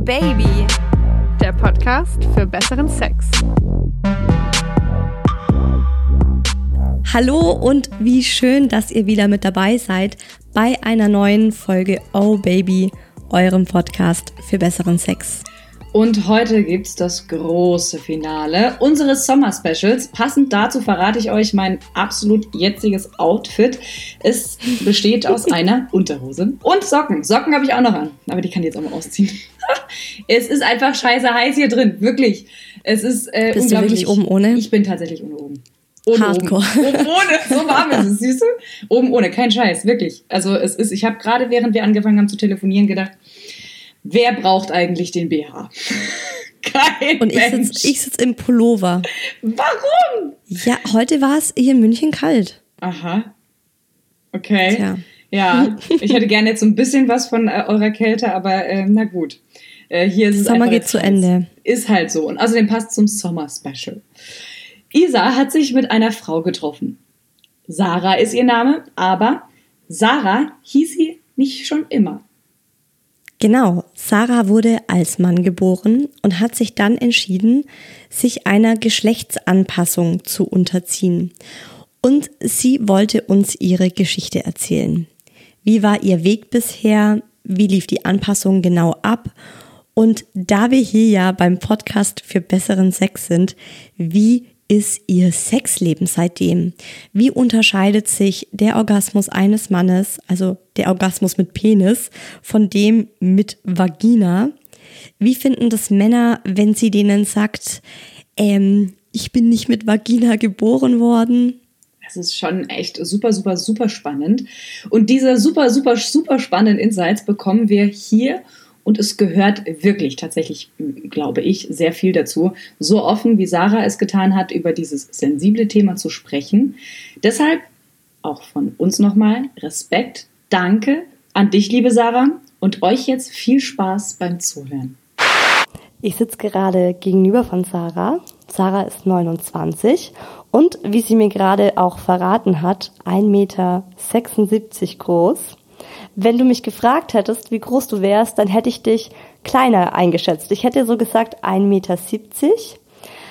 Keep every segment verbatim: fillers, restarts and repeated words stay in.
Baby, der Podcast für besseren Sex. Hallo und wie schön, dass ihr wieder mit dabei seid bei einer neuen Folge Oh Baby, eurem Podcast für besseren Sex. Und heute gibt's das große Finale unseres Sommer-Specials. Passend dazu verrate ich euch mein absolut jetziges Outfit. Es besteht aus einer Unterhose und Socken. Socken habe ich auch noch an, aber die kann ich jetzt auch mal ausziehen. Es ist einfach scheiße heiß hier drin, wirklich. Es ist äh, Bist du wirklich oben ohne? Ich bin tatsächlich ohne oben. Ohne Hardcore. Oben. Oben ohne, so warm ist es, siehst du? Oben ohne, kein Scheiß, wirklich. Also es ist, ich habe gerade, während wir angefangen haben zu telefonieren, gedacht, wer braucht eigentlich den B H? Kein Und ich sitze sitz im Pullover. Warum? Ja, heute war es hier in München kalt. Aha. Okay. Tja. Ja, ich hätte gerne jetzt so ein bisschen was von äh, eurer Kälte, aber äh, na gut. Äh, hier ist es Sommer einfach geht jetzt zu heiß. Ende. Ist halt so. Und außerdem passt zum Sommer-Special. Isa hat sich mit einer Frau getroffen. Sarah ist ihr Name, aber Sarah hieß sie nicht schon immer. Genau, Sarah wurde als Mann geboren und hat sich dann entschieden, sich einer Geschlechtsanpassung zu unterziehen. Und sie wollte uns ihre Geschichte erzählen. Wie war ihr Weg bisher? Wie lief die Anpassung genau ab? Und da wir hier ja beim Podcast für besseren Sex sind, wie ist ihr Sexleben seitdem? Wie unterscheidet sich der Orgasmus eines Mannes, also der Orgasmus mit Penis, von dem mit Vagina? Wie finden das Männer, wenn sie denen sagt, ähm, ich bin nicht mit Vagina geboren worden? Das ist schon echt super, super, super spannend. Und diese super, super, super spannenden Insights bekommen wir hier. Und es gehört wirklich tatsächlich, glaube ich, sehr viel dazu, so offen wie Sarah es getan hat, über dieses sensible Thema zu sprechen. Deshalb auch von uns nochmal Respekt, danke an dich, liebe Sarah, und euch jetzt viel Spaß beim Zuhören. Ich sitze gerade gegenüber von Sarah. Sarah ist neunundzwanzig und wie sie mir gerade auch verraten hat, ein Meter sechsundsiebzig groß. Wenn du mich gefragt hättest, wie groß du wärst, dann hätte ich dich kleiner eingeschätzt. Ich hätte so gesagt ein Meter siebzig,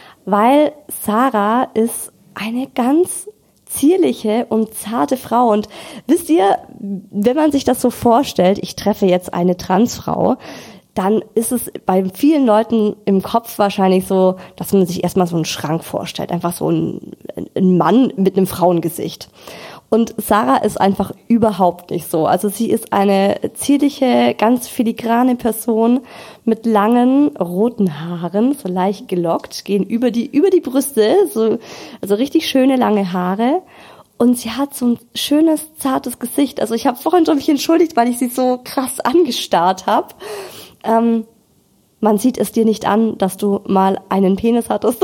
weil Sarah ist eine ganz zierliche und zarte Frau. Und wisst ihr, wenn man sich das so vorstellt, ich treffe jetzt eine Transfrau, dann ist es bei vielen Leuten im Kopf wahrscheinlich so, dass man sich erstmal so einen Schrank vorstellt. Einfach so ein, ein Mann mit einem Frauengesicht. Und Sarah ist einfach überhaupt nicht so. Also sie ist eine zierliche, ganz filigrane Person mit langen, roten Haaren, so leicht gelockt, gehen über die, über die Brüste, so, also richtig schöne, lange Haare. Und sie hat so ein schönes, zartes Gesicht. Also ich habe vorhin schon mich entschuldigt, weil ich sie so krass angestarrt habe. Ähm, man sieht es dir nicht an, dass du mal einen Penis hattest.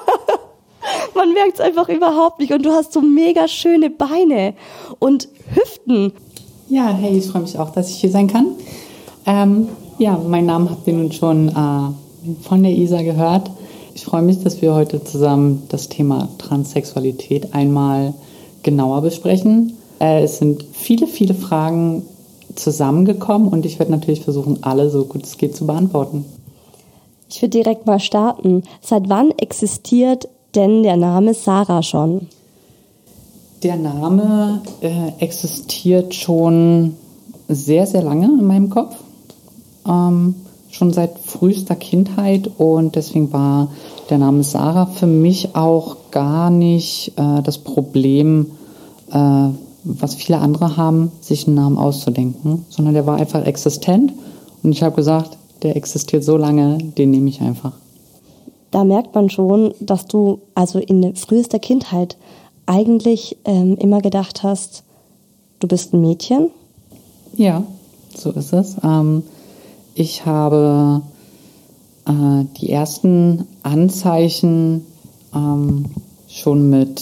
Man merkt es einfach überhaupt nicht. Und du hast so mega schöne Beine und Hüften. Ja, hey, ich freue mich auch, dass ich hier sein kann. Ähm, ja, meinen Namen habt ihr nun schon äh, von der Isa gehört. Ich freue mich, dass wir heute zusammen das Thema Transsexualität einmal genauer besprechen. Äh, es sind viele, viele Fragen zusammengekommen und ich werde natürlich versuchen, alle so gut es geht zu beantworten. Ich würde direkt mal starten. Seit wann existiert denn der Name Sarah schon? Der Name äh, existiert schon sehr, sehr lange in meinem Kopf. Ähm, schon seit frühester Kindheit und deswegen war der Name Sarah für mich auch gar nicht äh, das Problem, äh, was viele andere haben, sich einen Namen auszudenken, sondern der war einfach existent und ich habe gesagt, der existiert so lange, den nehme ich einfach. Da merkt man schon, dass du also in frühester Kindheit eigentlich ähm, immer gedacht hast, du bist ein Mädchen? Ja, so ist es. Ähm, ich habe äh, die ersten Anzeichen ähm, schon mit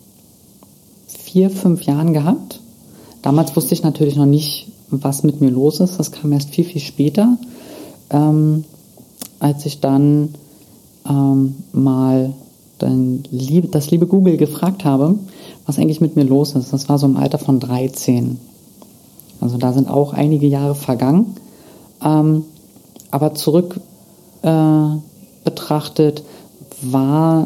vier, fünf Jahren gehabt. Damals wusste ich natürlich noch nicht, was mit mir los ist. Das kam erst viel, viel später, ähm, als ich dann ähm, mal dann lieb, das liebe Google gefragt habe, was eigentlich mit mir los ist. Das war so im Alter von dreizehn. Also da sind auch einige Jahre vergangen. Ähm, aber zurück äh, betrachtet war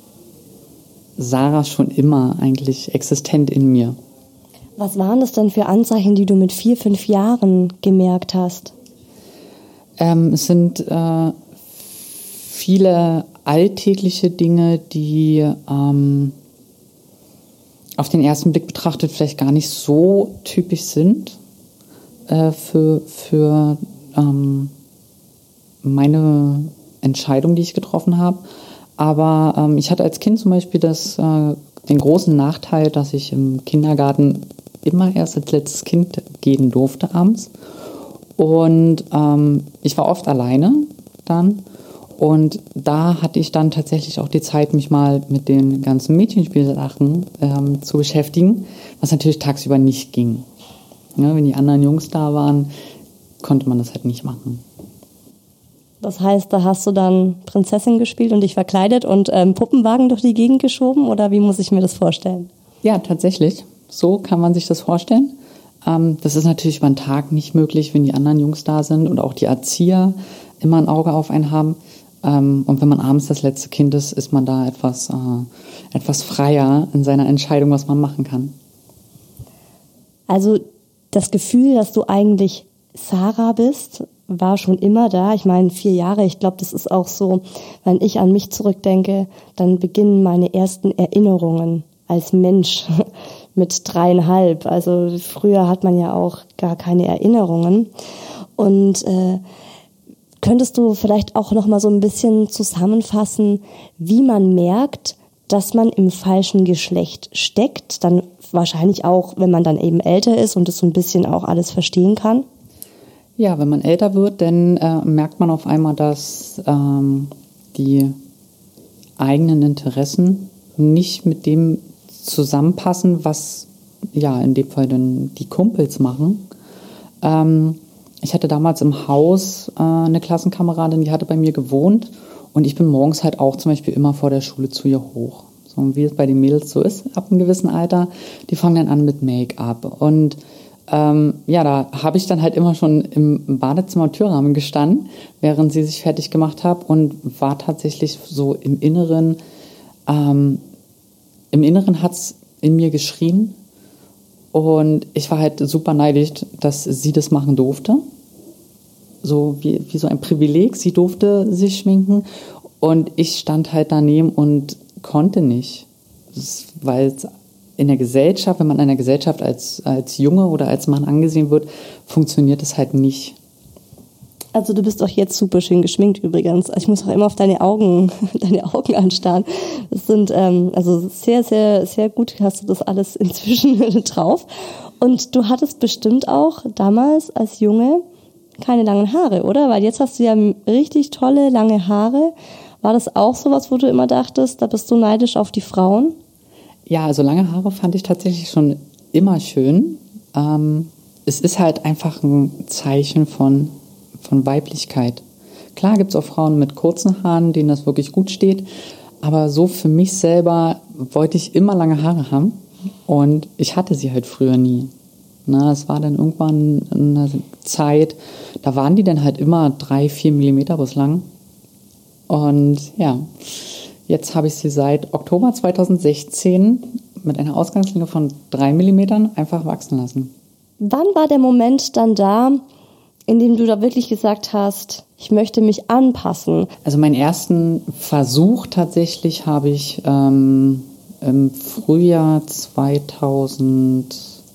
Sarah schon immer eigentlich existent in mir. Was waren das denn für Anzeichen, die du mit vier, fünf Jahren gemerkt hast? Ähm, es sind äh, viele alltägliche Dinge, die ähm, auf den ersten Blick betrachtet vielleicht gar nicht so typisch sind äh, für, für ähm, meine Entscheidung, die ich getroffen habe. Aber ähm, ich hatte als Kind zum Beispiel das, äh, den großen Nachteil, dass ich im Kindergarten immer erst als letztes Kind gehen durfte abends. Und ähm, ich war oft alleine dann. Und da hatte ich dann tatsächlich auch die Zeit, mich mal mit den ganzen Mädchenspielsachen ähm, zu beschäftigen, was natürlich tagsüber nicht ging. Ja, wenn die anderen Jungs da waren, konnte man das halt nicht machen. Das heißt, da hast du dann Prinzessin gespielt und dich verkleidet und ähm, Puppenwagen durch die Gegend geschoben? Oder wie muss ich mir das vorstellen? Ja, tatsächlich. So kann man sich das vorstellen. Ähm, das ist natürlich über den Tag nicht möglich, wenn die anderen Jungs da sind und auch die Erzieher immer ein Auge auf einen haben. Ähm, und wenn man abends das letzte Kind ist, ist man da etwas, äh, etwas freier in seiner Entscheidung, was man machen kann. Also das Gefühl, dass du eigentlich Sarah bist, war schon immer da. Ich meine, vier Jahre, ich glaube, das ist auch so, wenn ich an mich zurückdenke, dann beginnen meine ersten Erinnerungen als Mensch mit dreieinhalb. Also früher hat man ja auch gar keine Erinnerungen. Und äh, könntest du vielleicht auch noch mal so ein bisschen zusammenfassen, wie man merkt, dass man im falschen Geschlecht steckt? Dann wahrscheinlich auch, wenn man dann eben älter ist und das so ein bisschen auch alles verstehen kann. Ja, wenn man älter wird, dann äh, merkt man auf einmal, dass ähm, die eigenen Interessen nicht mit dem zusammenpassen, was ja in dem Fall dann die Kumpels machen. Ähm, ich hatte damals im Haus äh, eine Klassenkameradin, die hatte bei mir gewohnt und ich bin morgens halt auch zum Beispiel immer vor der Schule zu ihr hoch. So wie es bei den Mädels so ist, ab einem gewissen Alter, die fangen dann an mit Make-up und Ähm, ja, da habe ich dann halt immer schon im Badezimmer Türrahmen gestanden, während sie sich fertig gemacht hat und war tatsächlich so im Inneren, ähm, im Inneren hat es in mir geschrien und ich war halt super neidisch, dass sie das machen durfte. So wie, wie so ein Privileg, sie durfte sich schminken und ich stand halt daneben und konnte nicht, weil es in der Gesellschaft, wenn man in einer Gesellschaft als, als Junge oder als Mann angesehen wird, funktioniert das halt nicht. Also du bist auch jetzt super schön geschminkt übrigens. Ich muss auch immer auf deine Augen, deine Augen anstarren. Das sind ähm, also sehr, sehr, sehr gut hast du das alles inzwischen drauf. Und du hattest bestimmt auch damals als Junge keine langen Haare, oder? Weil jetzt hast du ja richtig tolle lange Haare. War das auch sowas, wo du immer dachtest, da bist du neidisch auf die Frauen? Ja, also lange Haare fand ich tatsächlich schon immer schön. Ähm, es ist halt einfach ein Zeichen von, von Weiblichkeit. Klar gibt es auch Frauen mit kurzen Haaren, denen das wirklich gut steht. Aber so für mich selber wollte ich immer lange Haare haben. Und ich hatte sie halt früher nie. Na, es war dann irgendwann eine Zeit, da waren die dann halt immer drei, vier Millimeter bislang. Und ja, jetzt habe ich sie seit Oktober zweitausendsechzehn mit einer Ausgangslänge von drei Millimetern einfach wachsen lassen. Wann war der Moment dann da, in dem du da wirklich gesagt hast, ich möchte mich anpassen? Also meinen ersten Versuch tatsächlich habe ich ähm, im Frühjahr zweitausendelf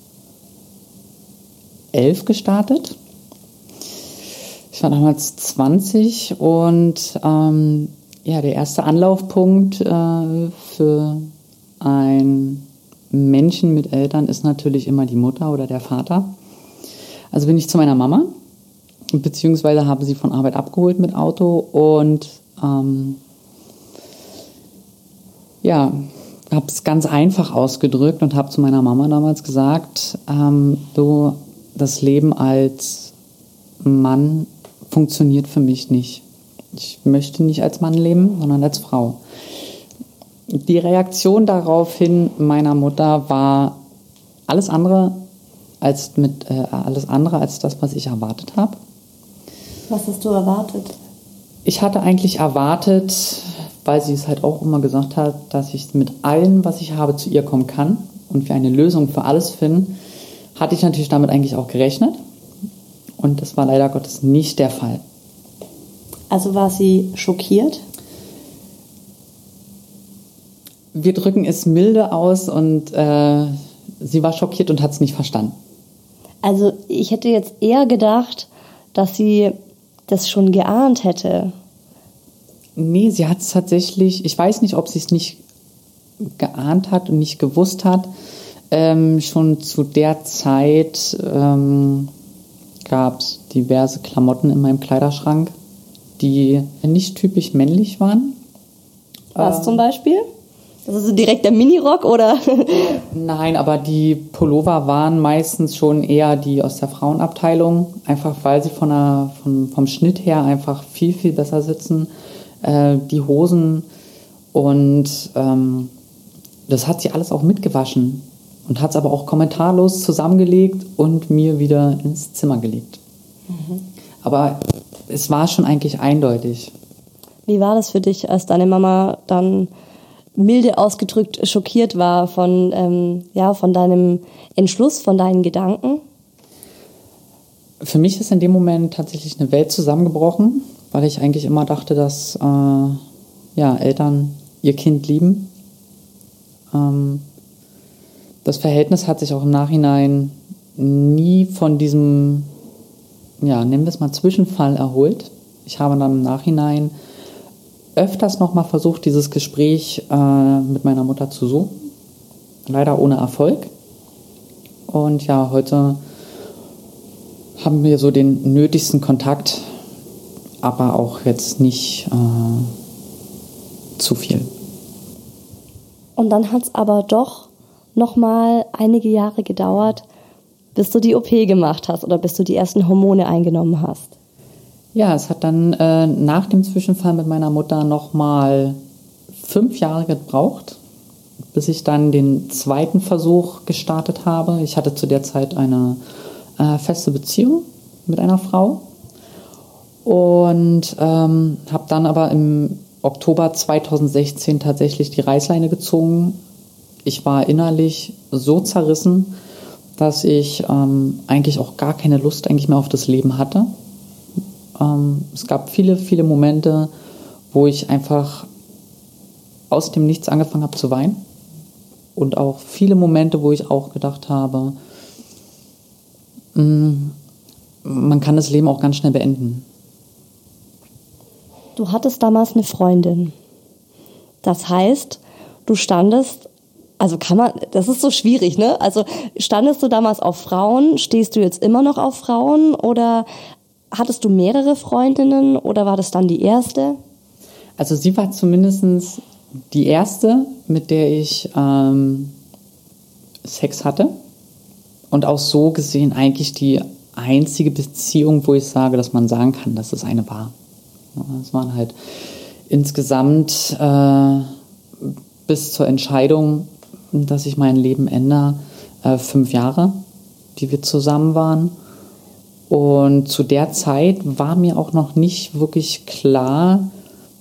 gestartet. Ich war damals zwanzig und ähm, ja, der erste Anlaufpunkt äh, für einen Menschen mit Eltern ist natürlich immer die Mutter oder der Vater. Also bin ich zu meiner Mama, beziehungsweise habe sie von Arbeit abgeholt mit Auto und ähm, ja, habe es ganz einfach ausgedrückt und habe zu meiner Mama damals gesagt, ähm, du, das Leben als Mann funktioniert für mich nicht. Ich möchte nicht als Mann leben, sondern als Frau. Die Reaktion daraufhin meiner Mutter war alles andere als mit äh, alles andere als das, was ich erwartet habe. Was hast du erwartet? Ich hatte eigentlich erwartet, weil sie es halt auch immer gesagt hat, dass ich mit allem, was ich habe, zu ihr kommen kann und wir eine Lösung für alles finden, hatte ich natürlich damit eigentlich auch gerechnet. Und das war leider Gottes nicht der Fall. Also war sie schockiert? Wir drücken es milde aus und äh, sie war schockiert und hat es nicht verstanden. Also ich hätte jetzt eher gedacht, dass sie das schon geahnt hätte. Nee, sie hat es tatsächlich, ich weiß nicht, ob sie es nicht geahnt hat und nicht gewusst hat. Ähm, schon zu der Zeit ähm, gab es diverse Klamotten in meinem Kleiderschrank, die nicht typisch männlich waren. Was ähm, zum Beispiel? Das ist so direkt der Minirock, oder? Nein, aber die Pullover waren meistens schon eher die aus der Frauenabteilung, einfach weil sie von der, von, vom Schnitt her einfach viel, viel besser sitzen. Äh, die Hosen und ähm, das hat sie alles auch mitgewaschen und hat es aber auch kommentarlos zusammengelegt und mir wieder ins Zimmer gelegt. Mhm. Aber es war schon eigentlich eindeutig. Wie war das für dich, als deine Mama dann milde ausgedrückt schockiert war von, ähm, ja, von deinem Entschluss, von deinen Gedanken? Für mich ist in dem Moment tatsächlich eine Welt zusammengebrochen, weil ich eigentlich immer dachte, dass äh, ja, Eltern ihr Kind lieben. Ähm, das Verhältnis hat sich auch im Nachhinein nie von diesem, ja, nennen wir es mal Zwischenfall erholt. Ich habe dann im Nachhinein öfters nochmal versucht, dieses Gespräch äh, mit meiner Mutter zu suchen. Leider ohne Erfolg. Und ja, heute haben wir so den nötigsten Kontakt, aber auch jetzt nicht äh, zu viel. Und dann hat es aber doch nochmal einige Jahre gedauert, bis du die O P gemacht hast oder bis du die ersten Hormone eingenommen hast. Ja, es hat dann äh, nach dem Zwischenfall mit meiner Mutter nochmal fünf Jahre gebraucht, bis ich dann den zweiten Versuch gestartet habe. Ich hatte zu der Zeit eine äh, feste Beziehung mit einer Frau und ähm, habe dann aber im Oktober zweitausendsechzehn tatsächlich die Reißleine gezogen. Ich war innerlich so zerrissen, dass ich ähm, eigentlich auch gar keine Lust eigentlich mehr auf das Leben hatte. Ähm, es gab viele, viele Momente, wo ich einfach aus dem Nichts angefangen habe zu weinen. Und auch viele Momente, wo ich auch gedacht habe, mh, man kann das Leben auch ganz schnell beenden. Du hattest damals eine Freundin. Das heißt, du standest, also kann man, das ist so schwierig, ne? Also standest du damals auf Frauen? Stehst du jetzt immer noch auf Frauen? Oder hattest du mehrere Freundinnen oder war das dann die erste? Also sie war zumindest die erste, mit der ich ähm, Sex hatte. Und auch so gesehen eigentlich die einzige Beziehung, wo ich sage, dass man sagen kann, dass es eine war. Es waren halt insgesamt äh, bis zur Entscheidung, dass ich mein Leben ändere, äh, fünf Jahre, die wir zusammen waren. Und zu der Zeit war mir auch noch nicht wirklich klar,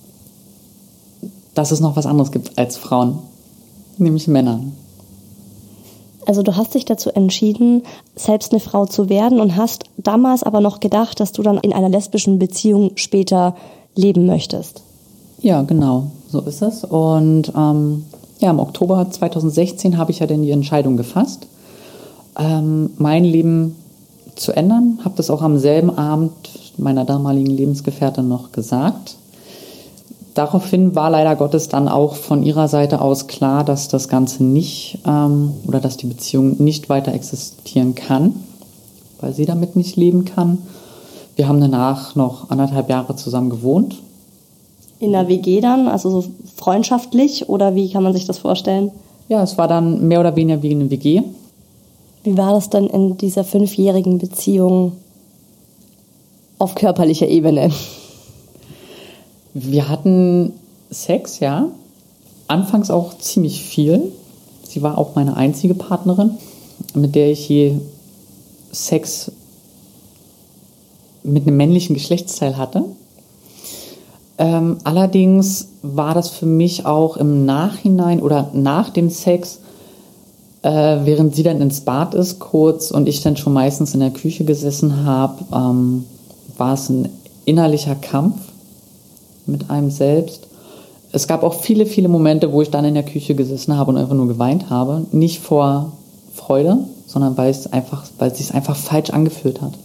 dass es noch was anderes gibt als Frauen, nämlich Männer. Also du hast dich dazu entschieden, selbst eine Frau zu werden und hast damals aber noch gedacht, dass du dann in einer lesbischen Beziehung später leben möchtest. Ja, genau, so ist es. Und ähm, ja, im Oktober zweitausendsechzehn habe ich ja dann die Entscheidung gefasst, ähm, mein Leben zu ändern. Habe das auch am selben Abend meiner damaligen Lebensgefährtin noch gesagt. Daraufhin war leider Gottes dann auch von ihrer Seite aus klar, dass das Ganze nicht ähm, oder dass die Beziehung nicht weiter existieren kann, weil sie damit nicht leben kann. Wir haben danach noch anderthalb Jahre zusammen gewohnt. In der W G dann, also so freundschaftlich oder wie kann man sich das vorstellen? Ja, es war dann mehr oder weniger wie eine W G. Wie war das denn in dieser fünfjährigen Beziehung auf körperlicher Ebene? Wir hatten Sex, ja. Anfangs auch ziemlich viel. Sie war auch meine einzige Partnerin, mit der ich je Sex mit einem männlichen Geschlechtsteil hatte. Ähm, allerdings war das für mich auch im Nachhinein oder nach dem Sex, äh, während sie dann ins Bad ist kurz und ich dann schon meistens in der Küche gesessen habe, ähm, war es ein innerlicher Kampf mit einem selbst. Es gab auch viele, viele Momente, wo ich dann in der Küche gesessen habe und einfach nur geweint habe. Nicht vor Freude, sondern weil es einfach, weil es sich einfach falsch angefühlt hat.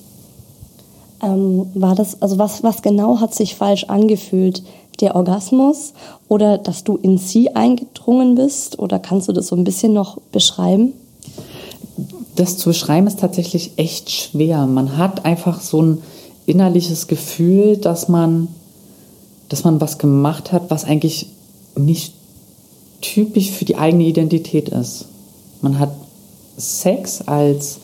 Ähm, war das, also was, was genau hat sich falsch angefühlt? Der Orgasmus oder dass du in sie eingedrungen bist? Oder kannst du das so ein bisschen noch beschreiben? Das zu beschreiben ist tatsächlich echt schwer. Man hat einfach so ein innerliches Gefühl, dass man, dass man was gemacht hat, was eigentlich nicht typisch für die eigene Identität ist. Man hat Sex als,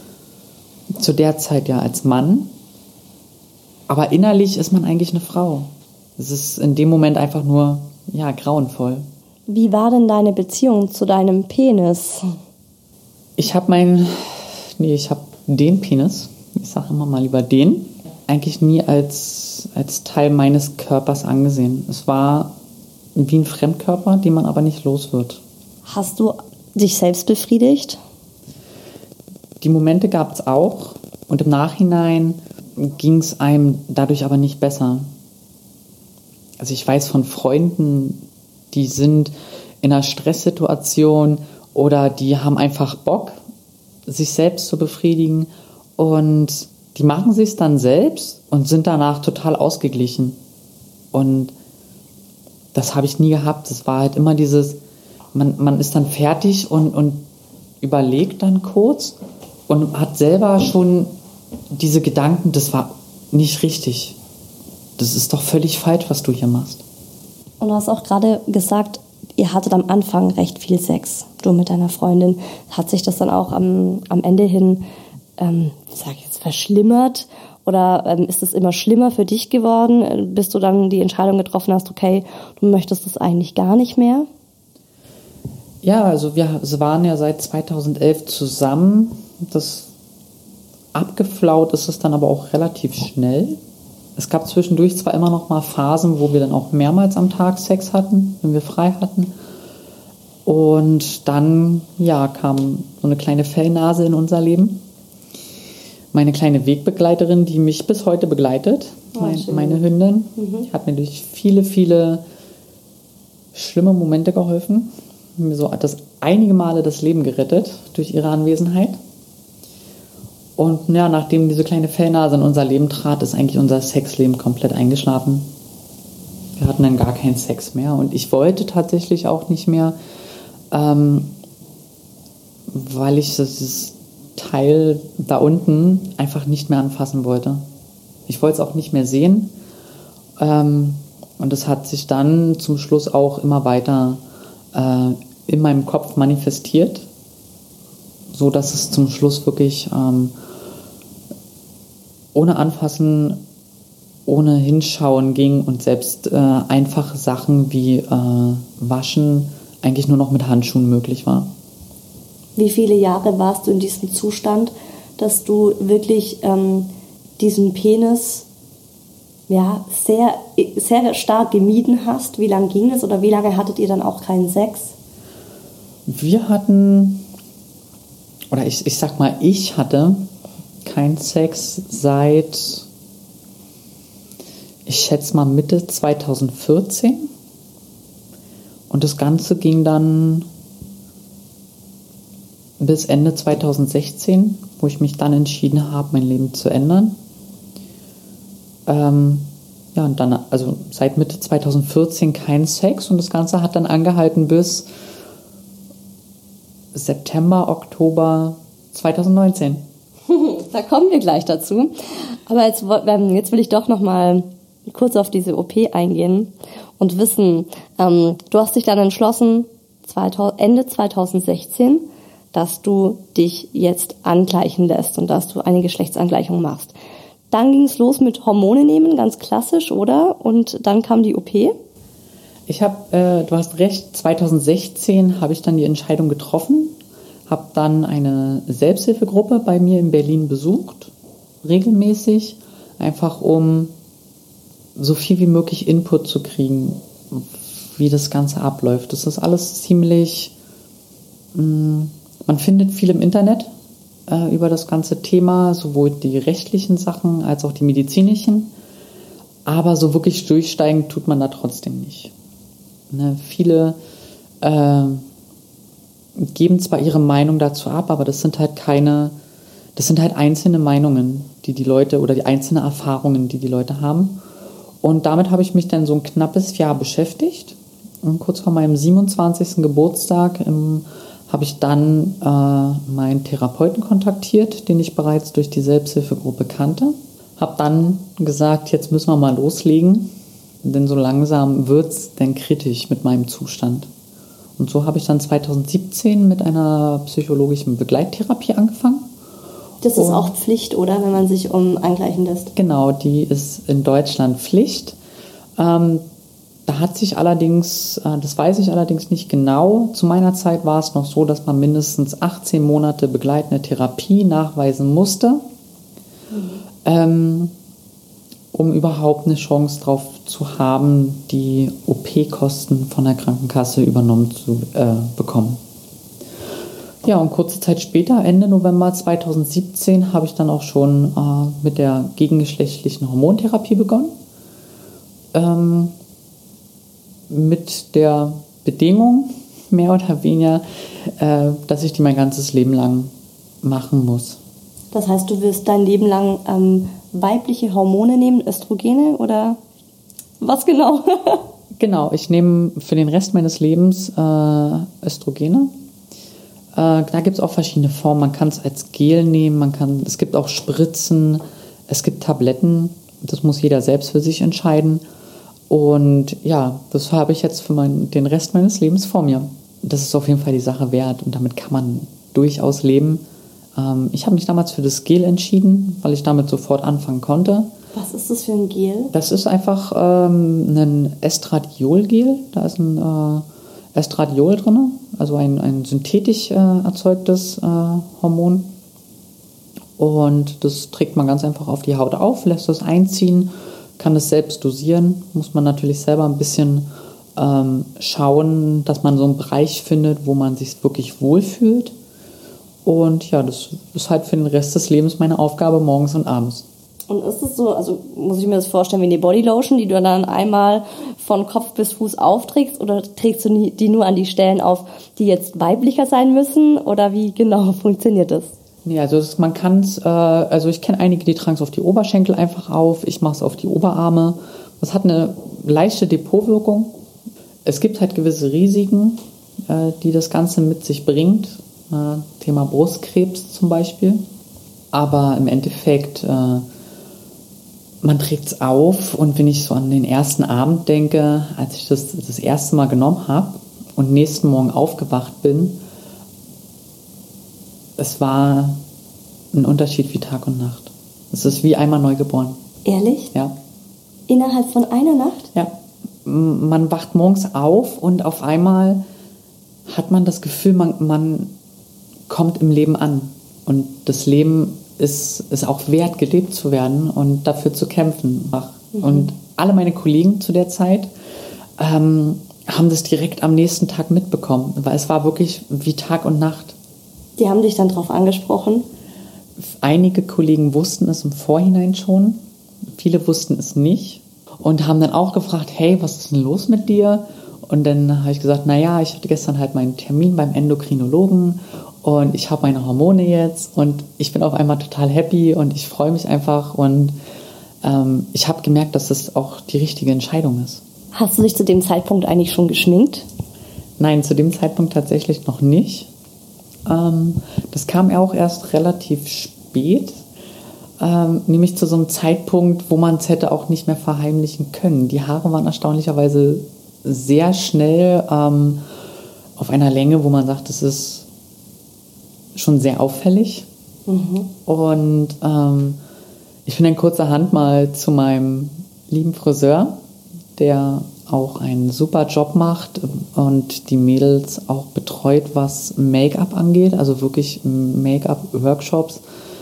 zu der Zeit ja als Mann, aber innerlich ist man eigentlich eine Frau. Es ist in dem Moment einfach nur, ja, grauenvoll. Wie war denn deine Beziehung zu deinem Penis? Ich habe meinen, nee, ich habe den Penis, ich sage immer mal lieber den, eigentlich nie als, als Teil meines Körpers angesehen. Es war wie ein Fremdkörper, den man aber nicht los wird. Hast du dich selbst befriedigt? Die Momente gab es auch und im Nachhinein ging es einem dadurch aber nicht besser. Also ich weiß von Freunden, die sind in einer Stresssituation oder die haben einfach Bock, sich selbst zu befriedigen und die machen sich es dann selbst und sind danach total ausgeglichen. Und das habe ich nie gehabt. Das war halt immer dieses, man, man ist dann fertig und, und überlegt dann kurz und hat selber schon diese Gedanken, das war nicht richtig. Das ist doch völlig falsch, was du hier machst. Und du hast auch gerade gesagt, ihr hattet am Anfang recht viel Sex, du mit deiner Freundin. Hat sich das dann auch am, am Ende hin, ähm, sag ich jetzt, verschlimmert? Oder ähm, ist es immer schlimmer für dich geworden, bis du dann die Entscheidung getroffen hast, okay, du möchtest das eigentlich gar nicht mehr? Ja, also wir waren ja seit zweitausendelf zusammen. Das abgeflaut ist es dann aber auch relativ schnell. Es gab zwischendurch zwar immer noch mal Phasen, wo wir dann auch mehrmals am Tag Sex hatten, wenn wir frei hatten. Und dann, ja, kam so eine kleine Fellnase in unser Leben. Meine kleine Wegbegleiterin, die mich bis heute begleitet, oh, mein, meine Hündin, mhm. hat mir durch viele, viele schlimme Momente geholfen. Mir so hat das einige Male das Leben gerettet durch ihre Anwesenheit. Und ja, nachdem diese kleine Fellnase in unser Leben trat, ist eigentlich unser Sexleben komplett eingeschlafen. Wir hatten dann gar keinen Sex mehr. Und ich wollte tatsächlich auch nicht mehr, ähm, weil ich dieses Teil da unten einfach nicht mehr anfassen wollte. Ich wollte es auch nicht mehr sehen. Ähm, und es hat sich dann zum Schluss auch immer weiter äh, in meinem Kopf manifestiert, so dass es zum Schluss wirklich ähm, ohne Anfassen, ohne Hinschauen ging und selbst äh, einfache Sachen wie äh, Waschen eigentlich nur noch mit Handschuhen möglich war. Wie viele Jahre warst du in diesem Zustand, dass du wirklich ähm, diesen Penis ja, sehr, sehr stark gemieden hast? Wie lange ging es oder wie lange hattet ihr dann auch keinen Sex? Wir hatten, oder ich, ich sag mal, ich hatte keinen Sex seit, ich schätze mal Mitte zweitausendvierzehn. Und das Ganze ging dann bis Ende zweitausendsechzehn, wo ich mich dann entschieden habe, mein Leben zu ändern. Ähm, ja, und dann, also seit Mitte zweitausendvierzehn kein Sex und das Ganze hat dann angehalten bis September, Oktober zweitausendneunzehn. Da kommen wir gleich dazu. Aber jetzt, jetzt will ich doch noch mal kurz auf diese O P eingehen und wissen, ähm, du hast dich dann entschlossen, Ende zweitausendsechzehn, dass du dich jetzt angleichen lässt und dass du eine Geschlechtsangleichung machst. Dann ging es los mit Hormone nehmen, ganz klassisch, oder? Und dann kam die O P? Ich habe, äh, du hast recht, zweitausendsechzehn habe ich dann die Entscheidung getroffen, habe dann eine Selbsthilfegruppe bei mir in Berlin besucht, regelmäßig, einfach um so viel wie möglich Input zu kriegen, wie das Ganze abläuft. Das ist alles ziemlich, mh, man findet viel im Internet äh, über das ganze Thema, sowohl die rechtlichen Sachen als auch die medizinischen, aber so wirklich durchsteigen tut man da trotzdem nicht. Ne, viele äh, geben zwar ihre Meinung dazu ab, aber das sind halt keine, das sind halt einzelne Meinungen, die die Leute oder die einzelnen Erfahrungen, die die Leute haben. Und damit habe ich mich dann so ein knappes Jahr beschäftigt. Und kurz vor meinem siebenundzwanzigsten Geburtstag ähm, habe ich dann äh, meinen Therapeuten kontaktiert, den ich bereits durch die Selbsthilfegruppe kannte. Habe dann gesagt, jetzt müssen wir mal loslegen, denn so langsam wird es dann kritisch mit meinem Zustand. Und so habe ich dann zweitausendsiebzehn mit einer psychologischen Begleittherapie angefangen. Das ist auch Pflicht, oder, wenn man sich um angleichen lässt? Genau, die ist in Deutschland Pflicht. Ähm, da hat sich allerdings, äh, das weiß ich allerdings nicht genau, zu meiner Zeit war es noch so, dass man mindestens achtzehn Monate begleitende Therapie nachweisen musste, mhm. ähm, um überhaupt eine Chance drauf zu haben, die O P-Kosten von der Krankenkasse übernommen zu äh, bekommen. Ja, und kurze Zeit später, Ende November zweitausendsiebzehn, habe ich dann auch schon äh, mit der gegengeschlechtlichen Hormontherapie begonnen. Ähm, mit der Bedingung, mehr oder weniger, äh, dass ich die mein ganzes Leben lang machen muss. Das heißt, du wirst dein Leben lang ähm, weibliche Hormone nehmen, Östrogene oder was genau? Genau, ich nehme für den Rest meines Lebens äh, Östrogene. Da gibt es auch verschiedene Formen. Man kann es als Gel nehmen, man kann, es gibt auch Spritzen, es gibt Tabletten. Das muss jeder selbst für sich entscheiden. Und ja, das habe ich jetzt für mein, den Rest meines Lebens vor mir. Das ist auf jeden Fall die Sache wert und damit kann man durchaus leben. Ähm, ich habe mich damals für das Gel entschieden, weil ich damit sofort anfangen konnte. Was ist das für ein Gel? Das ist einfach ähm, ein Estradiol-Gel. Da ist ein äh, Estradiol drin, also ein, ein synthetisch äh, erzeugtes äh, Hormon. Und das trägt man ganz einfach auf die Haut auf, lässt das einziehen, kann es selbst dosieren. Muss man natürlich selber ein bisschen ähm, schauen, dass man so einen Bereich findet, wo man sich wirklich wohlfühlt. Und ja, das ist halt für den Rest des Lebens meine Aufgabe, morgens und abends. Und ist es so, also muss ich mir das vorstellen wie eine Bodylotion, die du dann einmal von Kopf bis Fuß aufträgst, oder trägst du die nur an die Stellen auf, die jetzt weiblicher sein müssen, oder wie genau funktioniert das? Nee, also das, man kann es, äh, also ich kenne einige, die tragen es auf die Oberschenkel einfach auf, ich mache es auf die Oberarme. Das hat eine leichte Depotwirkung. Es gibt halt gewisse Risiken, äh, die das Ganze mit sich bringt, äh, Thema Brustkrebs zum Beispiel. Aber im Endeffekt, äh, man trägt es auf, und wenn ich so an den ersten Abend denke, als ich das das erste Mal genommen habe und nächsten Morgen aufgewacht bin, es war ein Unterschied wie Tag und Nacht. Es ist wie einmal neu geboren. Ehrlich? Ja. Innerhalb von einer Nacht? Ja. Man wacht morgens auf und auf einmal hat man das Gefühl, man, man kommt im Leben an. Und das Leben ist, ist auch wert, gelebt zu werden und dafür zu kämpfen. Mhm. Und alle meine Kollegen zu der Zeit ähm, haben das direkt am nächsten Tag mitbekommen, weil es war wirklich wie Tag und Nacht. Die haben dich dann drauf angesprochen? Einige Kollegen wussten es im Vorhinein schon, viele wussten es nicht und haben dann auch gefragt, hey, was ist denn los mit dir? Und dann habe ich gesagt, naja, ich hatte gestern halt meinen Termin beim Endokrinologen und ich habe meine Hormone jetzt und ich bin auf einmal total happy und ich freue mich einfach und ähm, ich habe gemerkt, dass das auch die richtige Entscheidung ist. Hast du dich zu dem Zeitpunkt eigentlich schon geschminkt? Nein, zu dem Zeitpunkt tatsächlich noch nicht. Ähm, das kam auch erst relativ spät, ähm, nämlich zu so einem Zeitpunkt, wo man es hätte auch nicht mehr verheimlichen können. Die Haare waren erstaunlicherweise sehr schnell ähm, auf einer Länge, wo man sagt, das ist schon sehr auffällig. Mhm. Und ähm, ich bin dann kurzerhand mal zu meinem lieben Friseur, der auch einen super Job macht und die Mädels auch betreut, was Make-up angeht, also wirklich Make-up-Workshops.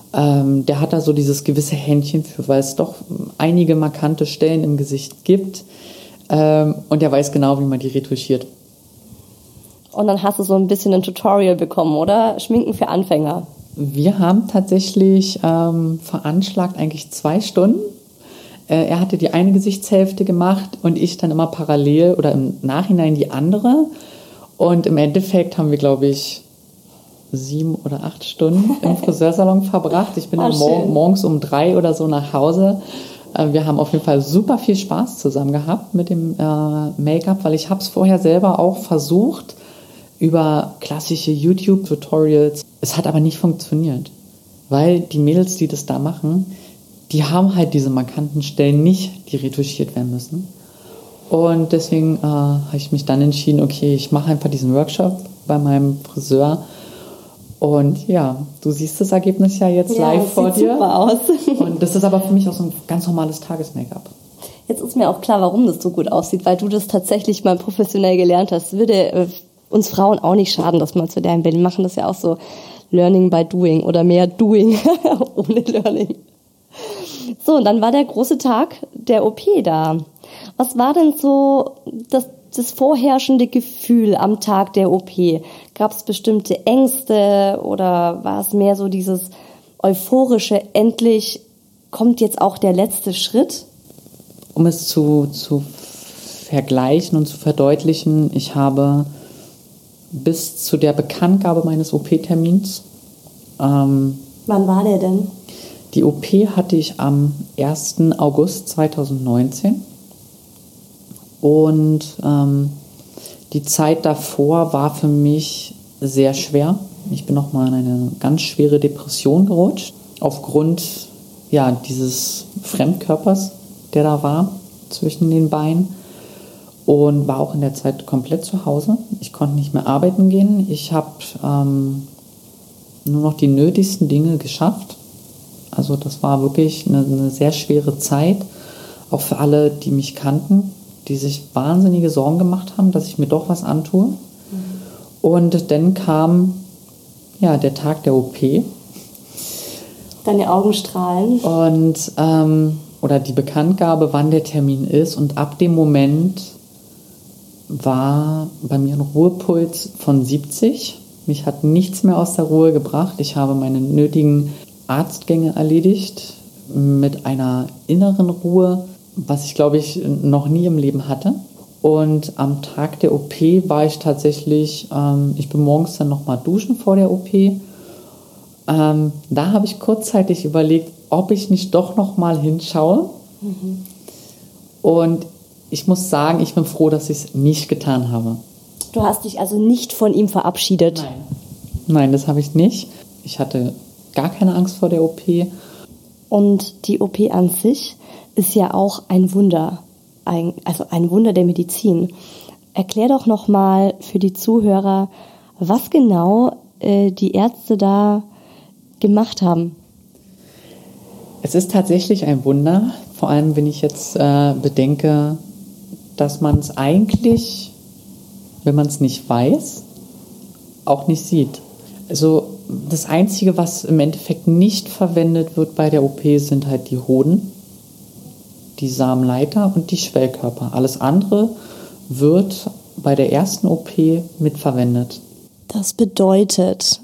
Ähm, der hat da so dieses gewisse Händchen für, weil es doch einige markante Stellen im Gesicht gibt. Ähm, und der weiß genau, wie man die retuschiert. Und dann hast du so ein bisschen ein Tutorial bekommen, oder? Schminken für Anfänger. Wir haben tatsächlich ähm, veranschlagt eigentlich zwei Stunden. Äh, er hatte die eine Gesichtshälfte gemacht und ich dann immer parallel oder im Nachhinein die andere. Und im Endeffekt haben wir, glaube ich, sieben oder acht Stunden im Friseursalon verbracht. Ich bin Ah, dann mor- morgens um drei oder so nach Hause. Äh, wir haben auf jeden Fall super viel Spaß zusammen gehabt mit dem äh, Make-up, weil ich habe es vorher selber auch versucht über klassische YouTube-Tutorials. Es hat aber nicht funktioniert, weil die Mädels, die das da machen, die haben halt diese markanten Stellen nicht, die retuschiert werden müssen. Und deswegen äh, habe ich mich dann entschieden, okay, ich mache einfach diesen Workshop bei meinem Friseur. Und ja, du siehst das Ergebnis ja jetzt Ja, live das vor sieht dir. super aus. Und das ist aber für mich auch so ein ganz normales Tages-Make-up. Jetzt ist mir auch klar, warum das so gut aussieht, weil du das tatsächlich mal professionell gelernt hast. Würde äh, uns Frauen auch nicht schaden, das mal zu lernen. Wir machen das ja auch so Learning by Doing oder mehr Doing ohne Learning. So, und dann war der große Tag der O P da. Was war denn so das, das vorherrschende Gefühl am Tag der O P? Gab es bestimmte Ängste oder war es mehr so dieses euphorische, endlich kommt jetzt auch der letzte Schritt? Um es zu, zu vergleichen und zu verdeutlichen, ich habe bis zu der Bekanntgabe meines O P-Termins, ähm, Wann war der denn? die O P hatte ich am ersten August zweitausendneunzehn und ähm, die Zeit davor war für mich sehr schwer. Ich bin nochmal in eine ganz schwere Depression gerutscht, aufgrund ja, dieses Fremdkörpers, der da war zwischen den Beinen, und war auch in der Zeit komplett zu Hause. Ich konnte nicht mehr arbeiten gehen. Ich habe ähm, nur noch die nötigsten Dinge geschafft. Also das war wirklich eine, eine sehr schwere Zeit, auch für alle, die mich kannten, die sich wahnsinnige Sorgen gemacht haben, dass ich mir doch was antue. Mhm. Und dann kam ja, der Tag der O P. Deine Augen strahlen. Und, ähm, oder die Bekanntgabe, wann der Termin ist. Und ab dem Moment war bei mir ein Ruhepuls von siebzig. Mich hat nichts mehr aus der Ruhe gebracht. Ich habe meine nötigen Arztgänge erledigt mit einer inneren Ruhe, was ich, glaube ich, noch nie im Leben hatte. Und am Tag der O P war ich tatsächlich, ähm, ich bin morgens dann nochmal duschen vor der O P. Ähm, da habe ich kurzzeitig überlegt, ob ich nicht doch nochmal hinschaue. Mhm. Und ich muss sagen, ich bin froh, dass ich es nicht getan habe. Du hast dich also nicht von ihm verabschiedet? Nein. Nein, das habe ich nicht. Ich hatte gar keine Angst vor der O P. Und die O P an sich ist ja auch ein Wunder, ein, also ein Wunder der Medizin. Erklär doch nochmal für die Zuhörer, was genau äh, die Ärzte da gemacht haben. Es ist tatsächlich ein Wunder, vor allem wenn ich jetzt äh, bedenke, dass man es eigentlich, wenn man es nicht weiß, auch nicht sieht. Also das Einzige, was im Endeffekt nicht verwendet wird bei der O P, sind halt die Hoden, die Samenleiter und die Schwellkörper. Alles andere wird bei der ersten O P mitverwendet. Das bedeutet,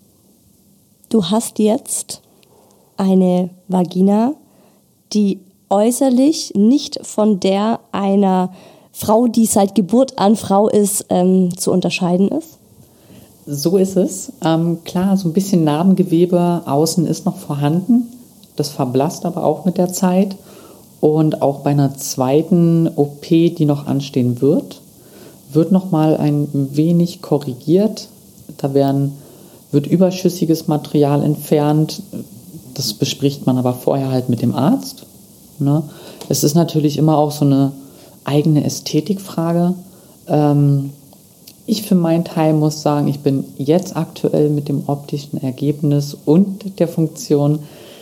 du hast jetzt eine Vagina, die äußerlich nicht von der einer Frau, die seit Geburt an Frau ist, ähm, zu unterscheiden ist? So ist es. Ähm, klar, so ein bisschen Narbengewebe außen ist noch vorhanden. Das verblasst aber auch mit der Zeit. Und auch bei einer zweiten O P, die noch anstehen wird, wird nochmal ein wenig korrigiert. Da werden, wird überschüssiges Material entfernt. Das bespricht man aber vorher halt mit dem Arzt. Ne? Es ist natürlich immer auch so eine eigene Ästhetikfrage. Ähm, ich für meinen Teil muss sagen, ich bin jetzt aktuell mit dem optischen Ergebnis und der Funktion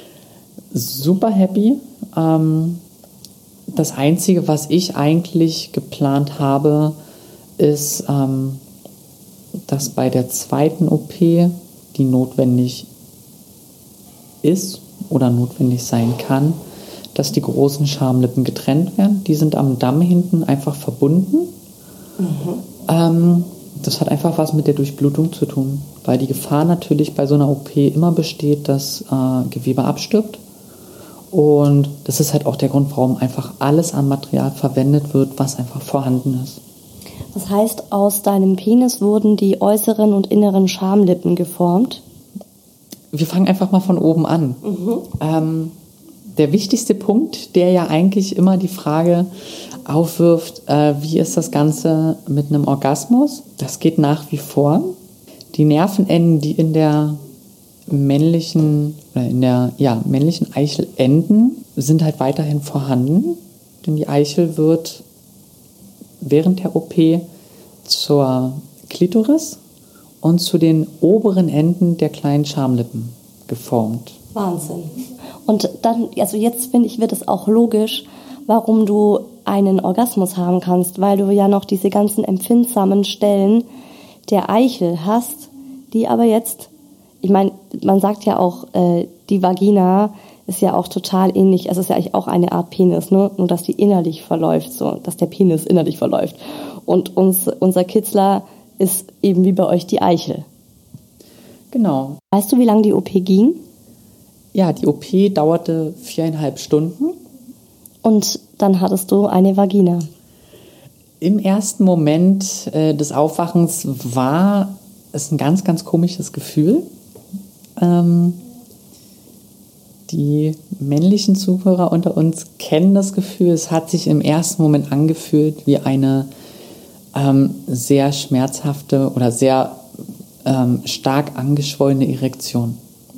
super happy. Ähm, das Einzige, was ich eigentlich geplant habe, ist, ähm, dass bei der zweiten O P, die notwendig ist oder notwendig sein kann, dass die großen Schamlippen getrennt werden. Die sind am Damm hinten einfach verbunden. Mhm. Ähm, das hat einfach was mit der Durchblutung zu tun, weil die Gefahr natürlich bei so einer O P immer besteht, dass äh, Gewebe abstirbt. Und das ist halt auch der Grund, warum einfach alles an Material verwendet wird, was einfach vorhanden ist. Das heißt, aus deinem Penis wurden die äußeren und inneren Schamlippen geformt? Wir fangen einfach mal von oben an. Mhm. Ähm, der wichtigste Punkt, der ja eigentlich immer die Frage aufwirft, äh, wie ist das Ganze mit einem Orgasmus? Das geht nach wie vor. Die Nervenenden, die in der männlichen, oder in der ja, männlichen Eichel enden, sind halt weiterhin vorhanden. Denn die Eichel wird während der O P zur Klitoris und zu den oberen Enden der kleinen Schamlippen geformt. Wahnsinn. Und dann, also jetzt finde ich, wird es auch logisch, warum du einen Orgasmus haben kannst, weil du ja noch diese ganzen empfindsamen Stellen der Eichel hast, die aber jetzt, ich meine, man sagt ja auch, äh, die Vagina ist ja auch total ähnlich, also es ist ja eigentlich auch eine Art Penis, ne? Nur dass die innerlich verläuft, so, dass der Penis innerlich verläuft. Und uns, unser Kitzler ist eben wie bei euch die Eichel. Genau. Weißt du, wie lange die O P ging? Ja, die O P dauerte viereinhalb Stunden. Und dann hattest du eine Vagina. Im ersten Moment äh, des Aufwachens war es ein ganz, ganz komisches Gefühl. Ähm, die männlichen Zuhörer unter uns kennen das Gefühl. Es hat sich im ersten Moment angefühlt wie eine ähm, sehr schmerzhafte oder sehr ähm, stark angeschwollene Erektion.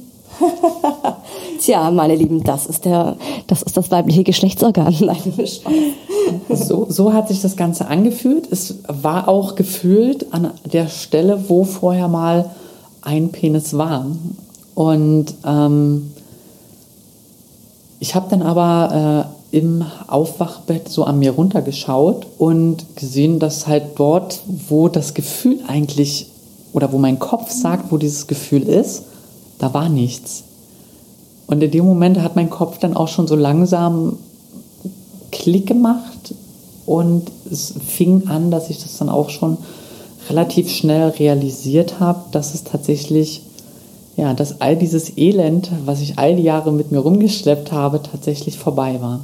Tja, meine Lieben, das ist der, das ist das weibliche Geschlechtsorgan. Nein, so, so hat sich das Ganze angefühlt. Es war auch gefühlt an der Stelle, wo vorher mal ein Penis war. Und ähm, ich habe dann aber äh, im Aufwachbett so an mir runtergeschaut und gesehen, dass halt dort, wo das Gefühl eigentlich, oder wo mein Kopf sagt, wo dieses Gefühl ist, da war nichts. Und in dem Moment hat mein Kopf dann auch schon so langsam Klick gemacht und es fing an, dass ich das dann auch schon relativ schnell realisiert habe, dass es tatsächlich, ja, dass all dieses Elend, was ich all die Jahre mit mir rumgeschleppt habe, tatsächlich vorbei war.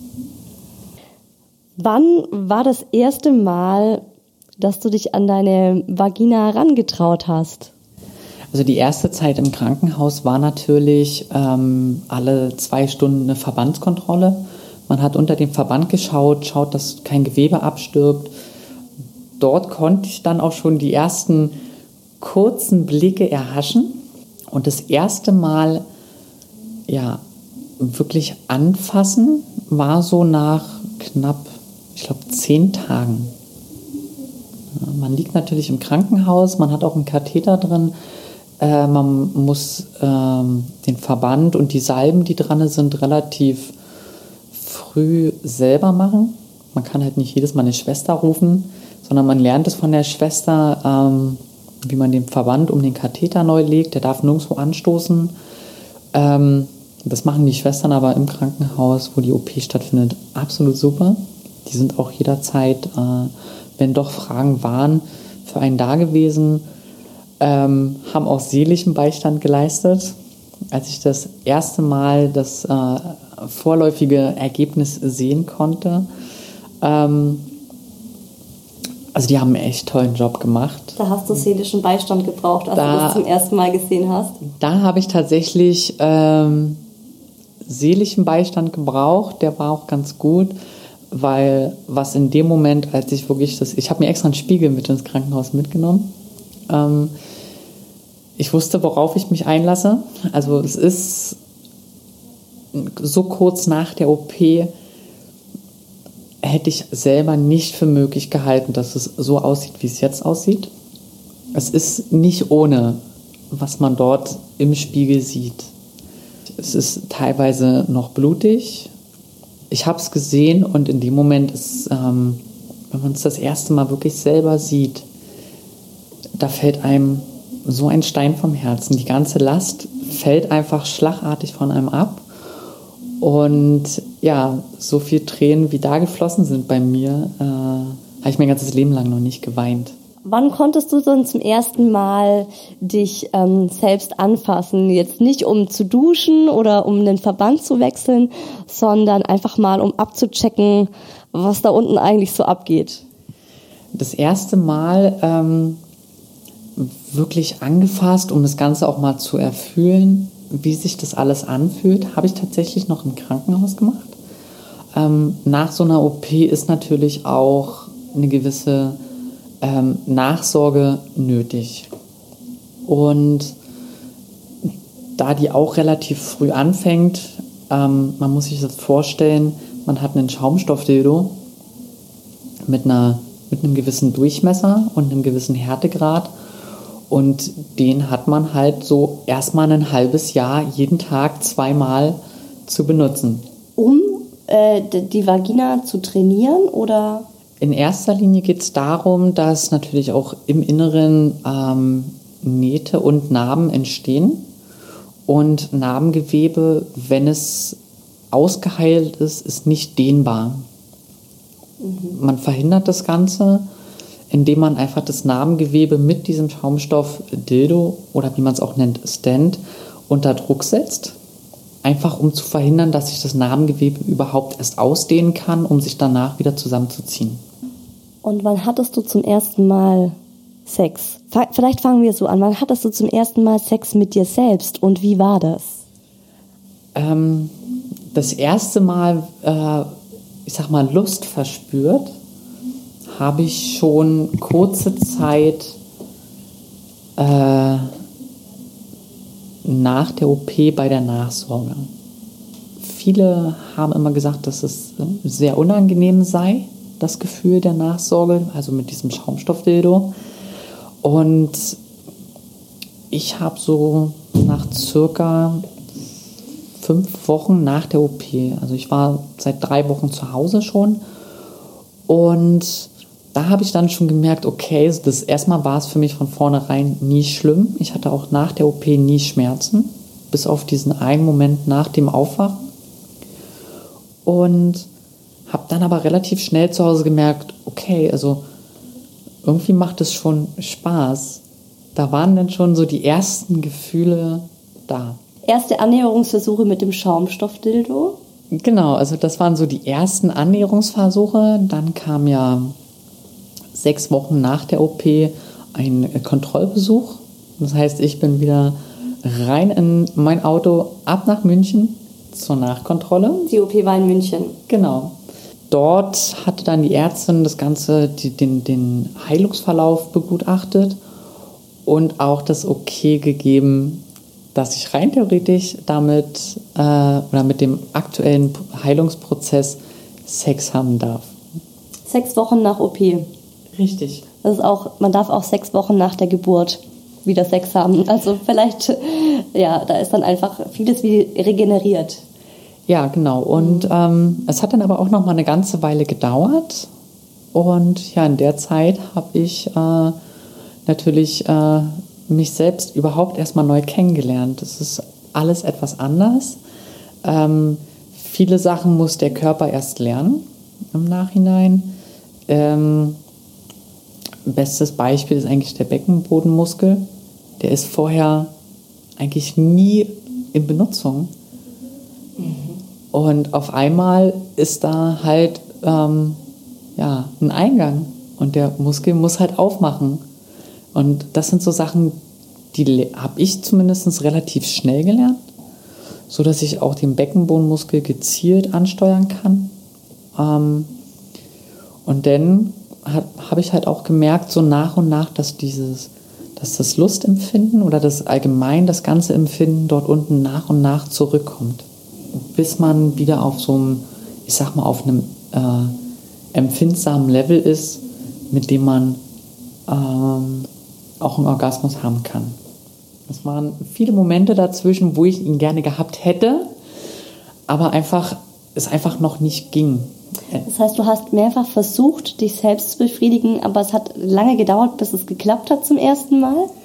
Wann war das erste Mal, dass du dich an deine Vagina herangetraut hast? Also die erste Zeit im Krankenhaus war natürlich ähm, alle zwei Stunden eine Verbandskontrolle. Man hat unter dem Verband geschaut, schaut, dass kein Gewebe abstirbt. Dort konnte ich dann auch schon die ersten kurzen Blicke erhaschen. Und das erste Mal ja, wirklich anfassen war so nach knapp, ich glaube, zehn Tagen. Ja, man liegt natürlich im Krankenhaus, man hat auch einen Katheter drin. Äh, man muss ähm, den Verband und die Salben, die dran sind, relativ früh selber machen. Man kann halt nicht jedes Mal eine Schwester rufen, sondern man lernt es von der Schwester, ähm, wie man den Verband um den Katheter neu legt. Der darf nirgendwo anstoßen. Ähm, das machen die Schwestern aber im Krankenhaus, wo die O P stattfindet, absolut super. Die sind auch jederzeit, äh, wenn doch Fragen waren, für einen da gewesen. Ähm, haben auch seelischen Beistand geleistet. Als ich das erste Mal das äh, vorläufige Ergebnis sehen konnte, ähm, also die haben einen echt tollen Job gemacht. Da hast du seelischen Beistand gebraucht, als da, du das zum ersten Mal gesehen hast? Da habe ich tatsächlich ähm, seelischen Beistand gebraucht. Der war auch ganz gut, weil was in dem Moment, als ich wirklich das, ich habe mir extra einen Spiegel mit ins Krankenhaus mitgenommen. Ähm, ich wusste, worauf ich mich einlasse. Also es ist so kurz nach der O P, hätte ich selber nicht für möglich gehalten, dass es so aussieht, wie es jetzt aussieht. Es ist nicht ohne, was man dort im Spiegel sieht. Es ist teilweise noch blutig. Ich habe es gesehen und in dem Moment ist, ähm, wenn man es das erste Mal wirklich selber sieht, da fällt einem so ein Stein vom Herzen. Die ganze Last fällt einfach schlagartig von einem ab. Und ja, so viel Tränen, wie da geflossen sind bei mir, äh, habe ich mein ganzes Leben lang noch nicht geweint. Wann konntest du dann zum ersten Mal dich ähm, selbst anfassen? Jetzt nicht, um zu duschen oder um den Verband zu wechseln, sondern einfach mal, um abzuchecken, was da unten eigentlich so abgeht. Das erste Mal ähm, wirklich angefasst, um das Ganze auch mal zu erfühlen, wie sich das alles anfühlt, habe ich tatsächlich noch im Krankenhaus gemacht. Ähm, nach so einer O P ist natürlich auch eine gewisse ähm, Nachsorge nötig. Und da die auch relativ früh anfängt, ähm, man muss sich das vorstellen, man hat einen Schaumstoffdildo mit, einer, mit einem gewissen Durchmesser und einem gewissen Härtegrad. Und den hat man halt so erstmal ein halbes Jahr jeden Tag zweimal zu benutzen. Um äh, die Vagina zu trainieren oder? In erster Linie geht es darum, dass natürlich auch im Inneren ähm, Nähte und Narben entstehen. Und Narbengewebe, wenn es ausgeheilt ist, ist nicht dehnbar. Mhm. Man verhindert das Ganze, indem man einfach das Narbengewebe mit diesem Schaumstoff-Dildo oder wie man es auch nennt, Stand, unter Druck setzt. Einfach um zu verhindern, dass sich das Narbengewebe überhaupt erst ausdehnen kann, um sich danach wieder zusammenzuziehen. Und wann hattest du zum ersten Mal Sex? Vielleicht fangen wir so an. Wann hattest du zum ersten Mal Sex mit dir selbst und wie war das? Ähm, das erste Mal, äh, ich sag mal, Lust verspürt, habe ich schon kurze Zeit äh, nach der O P bei der Nachsorge. Viele haben immer gesagt, dass es sehr unangenehm sei, das Gefühl der Nachsorge, also mit diesem Schaumstoffdildo. Und ich habe so nach circa fünf Wochen nach der O P, also ich war seit drei Wochen zu Hause schon, und da habe ich dann schon gemerkt, okay, das erstmal war es für mich von vornherein nie schlimm. Ich hatte auch nach der O P nie Schmerzen, bis auf diesen einen Moment nach dem Aufwachen. Und habe dann aber relativ schnell zu Hause gemerkt, okay, also irgendwie macht es schon Spaß. Da waren dann schon so die ersten Gefühle da. Erste Annäherungsversuche mit dem Schaumstoffdildo? Genau, also das waren so die ersten Annäherungsversuche. Dann kam ja sechs Wochen nach der O P ein Kontrollbesuch. Das heißt, ich bin wieder rein in mein Auto, ab nach München zur Nachkontrolle. Die O P war in München. Genau. Dort hatte dann die Ärztin das Ganze, die, den, den Heilungsverlauf begutachtet und auch das Okay gegeben, dass ich rein theoretisch damit äh, oder mit dem aktuellen Heilungsprozess Sex haben darf. Sechs Wochen nach O P. Richtig. Das ist auch, man darf auch sechs Wochen nach der Geburt wieder Sex haben. Also vielleicht, ja, da ist dann einfach vieles wie regeneriert. Ja, genau. Und ähm, es hat dann aber auch noch mal eine ganze Weile gedauert. Und ja, in der Zeit habe ich äh, natürlich äh, mich selbst überhaupt erstmal neu kennengelernt. Das ist alles etwas anders. Ähm, viele Sachen muss der Körper erst lernen im Nachhinein. Ähm, bestes Beispiel ist eigentlich der Beckenbodenmuskel. Der ist vorher eigentlich nie in Benutzung. Mhm. Und auf einmal ist da halt ähm, ja, ein Eingang und der Muskel muss halt aufmachen. Und das sind so Sachen, die habe ich zumindest relativ schnell gelernt, sodass ich auch den Beckenbodenmuskel gezielt ansteuern kann. Ähm, und dann habe ich halt auch gemerkt, so nach und nach, dass dieses, dass das Lustempfinden oder das allgemein das ganze Empfinden dort unten nach und nach zurückkommt, bis man wieder auf so einem, ich sag mal, auf einem äh, empfindsamen Level ist, mit dem man ähm, auch einen Orgasmus haben kann. Es waren viele Momente dazwischen, wo ich ihn gerne gehabt hätte, aber einfach, es einfach noch nicht ging. Das heißt, du hast mehrfach versucht, dich selbst zu befriedigen, aber es hat lange gedauert, bis es geklappt hat zum ersten Mal?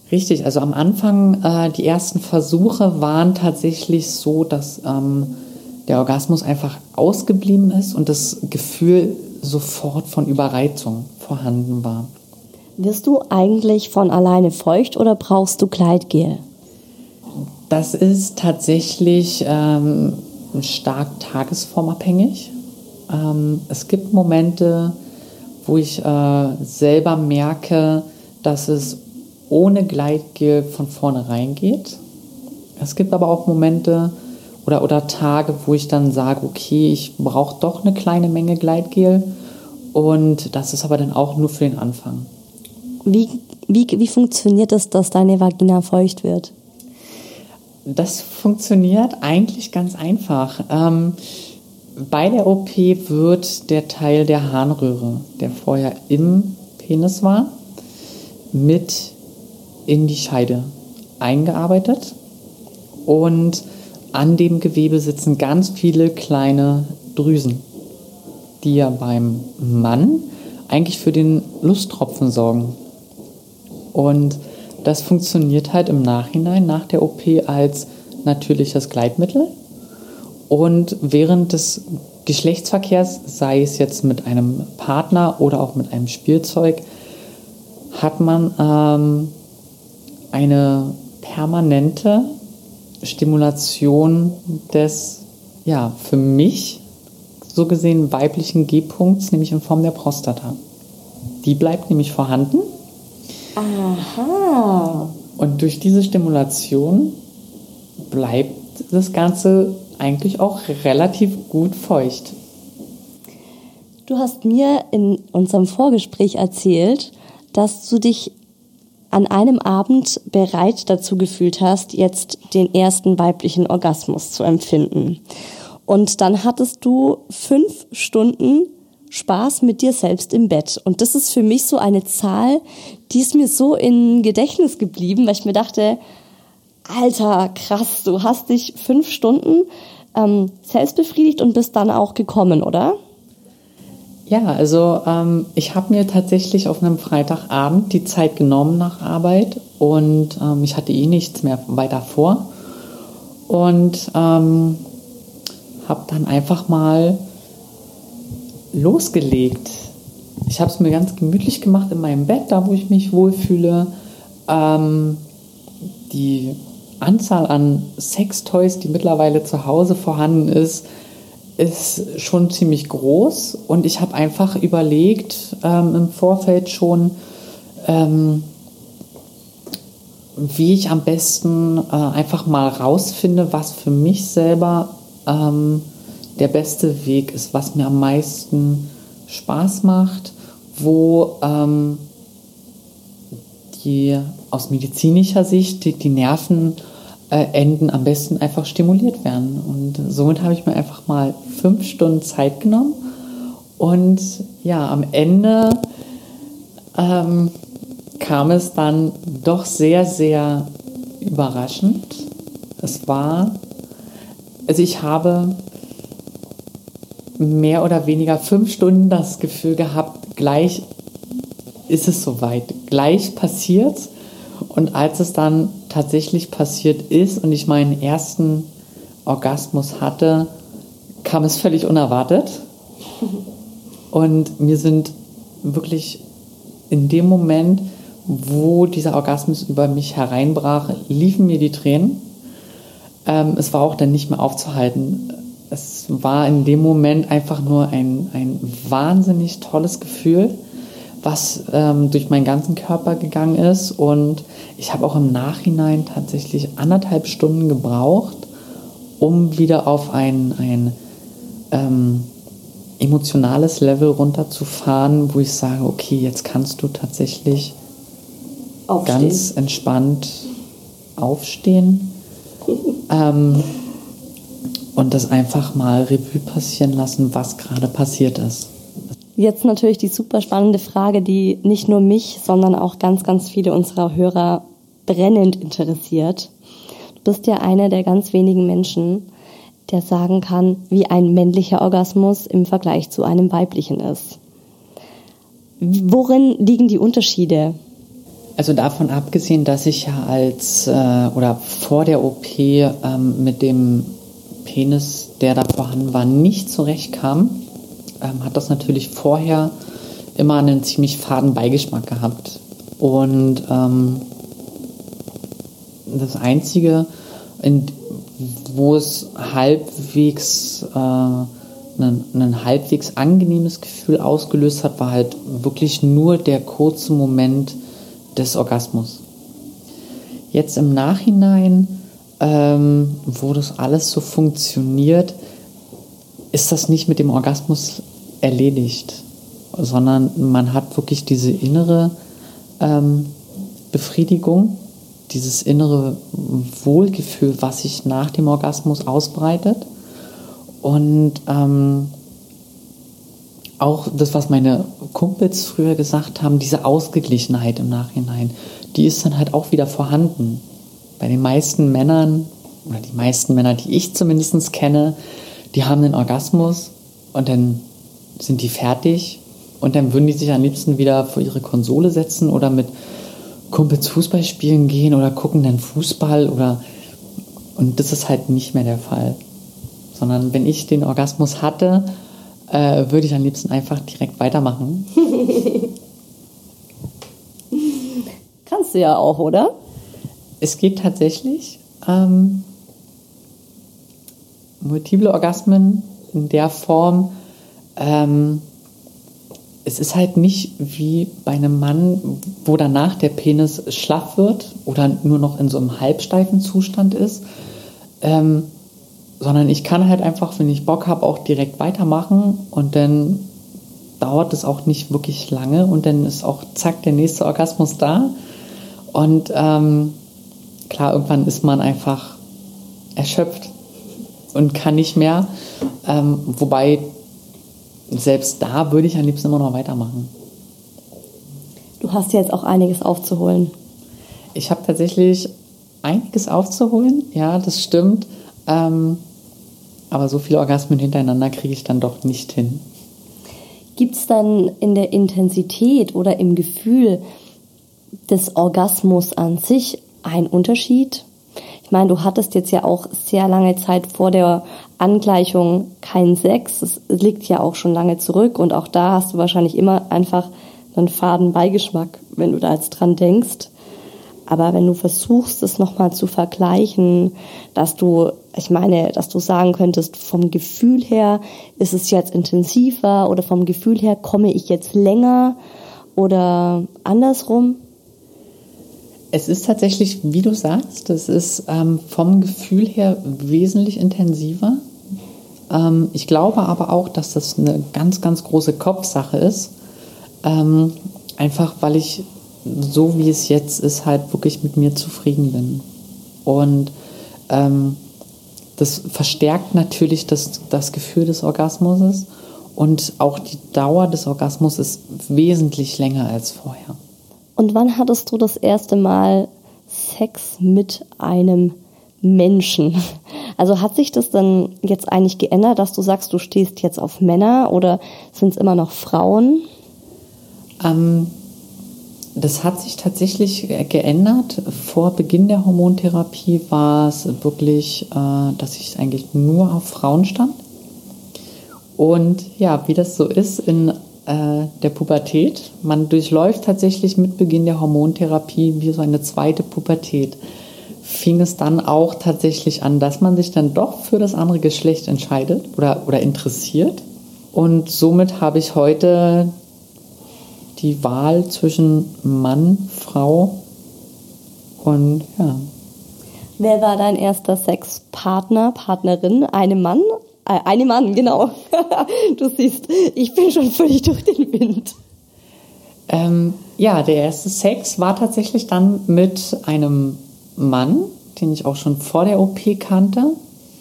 Richtig, also am Anfang, äh, die ersten Versuche waren tatsächlich so, dass ähm, der Orgasmus einfach ausgeblieben ist und das Gefühl sofort von Überreizung vorhanden war. Wirst du eigentlich von alleine feucht oder brauchst du Gleitgel? Das ist tatsächlich ähm, stark tagesformabhängig. Ähm, es gibt Momente, wo ich äh, selber merke, dass es ohne Gleitgel von vornherein geht. Es gibt aber auch Momente oder, oder Tage, wo ich dann sage, okay, ich brauche doch eine kleine Menge Gleitgel und das ist aber dann auch nur für den Anfang. Wie, wie, wie funktioniert es, dass deine Vagina feucht wird? Das funktioniert eigentlich ganz einfach. Ähm, bei der O P wird der Teil der Harnröhre, der vorher im Penis war, mit in die Scheide eingearbeitet und an dem Gewebe sitzen ganz viele kleine Drüsen, die ja beim Mann eigentlich für den Lusttropfen sorgen. Und das funktioniert halt im Nachhinein, nach der O P, als natürliches Gleitmittel. Und während des Geschlechtsverkehrs, sei es jetzt mit einem Partner oder auch mit einem Spielzeug, hat man ähm, eine permanente Stimulation des, ja, für mich so gesehen weiblichen G-Punkts, nämlich in Form der Prostata. Die bleibt nämlich vorhanden. Aha. Und durch diese Stimulation bleibt das Ganze eigentlich auch relativ gut feucht. Du hast mir in unserem Vorgespräch erzählt, dass du dich an einem Abend bereit dazu gefühlt hast, jetzt den ersten weiblichen Orgasmus zu empfinden. Und dann hattest du fünf Stunden Spaß mit dir selbst im Bett. Und das ist für mich so eine Zahl, die ist mir so im Gedächtnis geblieben, weil ich mir dachte, Alter, krass, du hast dich fünf Stunden ähm, selbst befriedigt und bist dann auch gekommen, oder? Ja, also ähm, ich habe mir tatsächlich auf einem Freitagabend die Zeit genommen nach Arbeit und ähm, ich hatte eh nichts mehr weiter vor und ähm, habe dann einfach mal losgelegt. Ich habe es mir ganz gemütlich gemacht in meinem Bett, da wo ich mich wohlfühle. Ähm, die Anzahl an Sextoys, die mittlerweile zu Hause vorhanden ist, ist schon ziemlich groß und ich habe einfach überlegt ähm, im Vorfeld schon, ähm, wie ich am besten äh, einfach mal rausfinde, was für mich selber ähm, der beste Weg ist, was mir am meisten Spaß macht, wo ähm, die aus medizinischer Sicht die, die Nerven Äh, Enden am besten einfach stimuliert werden. Und somit habe ich mir einfach mal fünf Stunden Zeit genommen. Und ja, am Ende ähm, kam es dann doch sehr, sehr überraschend. Es war, also ich habe mehr oder weniger fünf Stunden das Gefühl gehabt, gleich ist es soweit, gleich passiert's. Und als es dann tatsächlich passiert ist und ich meinen ersten Orgasmus hatte, kam es völlig unerwartet. Und mir sind wirklich in dem Moment, wo dieser Orgasmus über mich hereinbrach, liefen mir die Tränen. Ähm, es war auch dann nicht mehr aufzuhalten. Es war in dem Moment einfach nur ein, ein wahnsinnig tolles Gefühl, was ähm, durch meinen ganzen Körper gegangen ist. Und ich habe auch im Nachhinein tatsächlich anderthalb Stunden gebraucht, um wieder auf ein, ein ähm, emotionales Level runterzufahren, wo ich sage, okay, jetzt kannst du tatsächlich aufstehen. Ganz entspannt aufstehen ähm, und das einfach mal Revue passieren lassen, was gerade passiert ist. Jetzt natürlich die super spannende Frage, die nicht nur mich, sondern auch ganz, ganz viele unserer Hörer brennend interessiert. Du bist ja einer der ganz wenigen Menschen, der sagen kann, wie ein männlicher Orgasmus im Vergleich zu einem weiblichen ist. Worin liegen die Unterschiede? Also davon abgesehen, dass ich ja als äh, oder vor der O P ähm, mit dem Penis, der da vorhanden war, nicht zurechtkam, ähm, hat das natürlich vorher immer einen ziemlich faden Beigeschmack gehabt. Und ähm, das Einzige, in, wo es halbwegs äh, ein, ein halbwegs angenehmes Gefühl ausgelöst hat, war halt wirklich nur der kurze Moment des Orgasmus. Jetzt im Nachhinein, ähm, wo das alles so funktioniert, ist das nicht mit dem Orgasmus erledigt, sondern man hat wirklich diese innere ähm, Befriedigung, dieses innere Wohlgefühl, was sich nach dem Orgasmus ausbreitet. Und ähm, auch das, was meine Kumpels früher gesagt haben, diese Ausgeglichenheit im Nachhinein, die ist dann halt auch wieder vorhanden. Bei den meisten Männern, oder die meisten Männer, die ich zumindest kenne, die haben den Orgasmus und dann sind die fertig und dann würden die sich am liebsten wieder vor ihre Konsole setzen oder mit Kumpels Fußball spielen gehen oder gucken dann Fußball oder, und das ist halt nicht mehr der Fall. Sondern wenn ich den Orgasmus hatte, äh, würde ich am liebsten einfach direkt weitermachen. Kannst du ja auch, oder? Es geht tatsächlich. Ähm, multiple Orgasmen in der Form, ähm, es ist halt nicht wie bei einem Mann, wo danach der Penis schlaff wird oder nur noch in so einem halbsteifen Zustand ist, ähm, sondern ich kann halt einfach, wenn ich Bock habe, auch direkt weitermachen und dann dauert es auch nicht wirklich lange und dann ist auch zack der nächste Orgasmus da und ähm, klar, irgendwann ist man einfach erschöpft und kann nicht mehr, ähm, wobei selbst da würde ich am liebsten immer noch weitermachen. Du hast jetzt auch einiges aufzuholen. Ich habe tatsächlich einiges aufzuholen, ja, das stimmt. Ähm, aber so viele Orgasmen hintereinander kriege ich dann doch nicht hin. Gibt es dann in der Intensität oder im Gefühl des Orgasmus an sich einen Unterschied? Ich meine, du hattest jetzt ja auch sehr lange Zeit vor der Angleichung keinen Sex. Das liegt ja auch schon lange zurück und auch da hast du wahrscheinlich immer einfach einen faden Beigeschmack, wenn du da jetzt dran denkst. Aber wenn du versuchst, es nochmal zu vergleichen, dass du, ich meine, dass du sagen könntest, vom Gefühl her ist es jetzt intensiver oder vom Gefühl her komme ich jetzt länger oder andersrum? Es ist tatsächlich, wie du sagst, es ist ähm, vom Gefühl her wesentlich intensiver. Ähm, ich glaube aber auch, dass das eine ganz, ganz große Kopfsache ist. Ähm, einfach, weil ich, so wie es jetzt ist, halt wirklich mit mir zufrieden bin. Und ähm, das verstärkt natürlich das, das Gefühl des Orgasmus und auch die Dauer des Orgasmus ist wesentlich länger als vorher. Und wann hattest du das erste Mal Sex mit einem Menschen? Also hat sich das dann jetzt eigentlich geändert, dass du sagst, du stehst jetzt auf Männer oder sind es immer noch Frauen? Ähm, das hat sich tatsächlich geändert. Vor Beginn der Hormontherapie war es wirklich, äh, dass ich eigentlich nur auf Frauen stand. Und ja, wie das so ist in der Pubertät. Man durchläuft tatsächlich mit Beginn der Hormontherapie wie so eine zweite Pubertät. Fing es dann auch tatsächlich an, dass man sich dann doch für das andere Geschlecht entscheidet oder, oder interessiert. Und somit habe ich heute die Wahl zwischen Mann, Frau und ja. Wer war dein erster Sexpartner, Partnerin? Eine Mann? Eine Mann, genau. Du siehst, ich bin schon völlig durch den Wind. Ähm, ja, der erste Sex war tatsächlich dann mit einem Mann, den ich auch schon vor der O P kannte.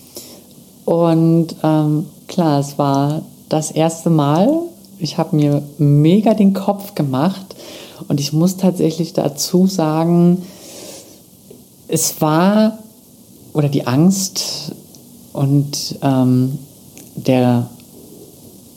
Und ähm, klar, es war das erste Mal. Ich habe mir mega den Kopf gemacht. Und ich muss tatsächlich dazu sagen, es war, oder die Angst und ähm, der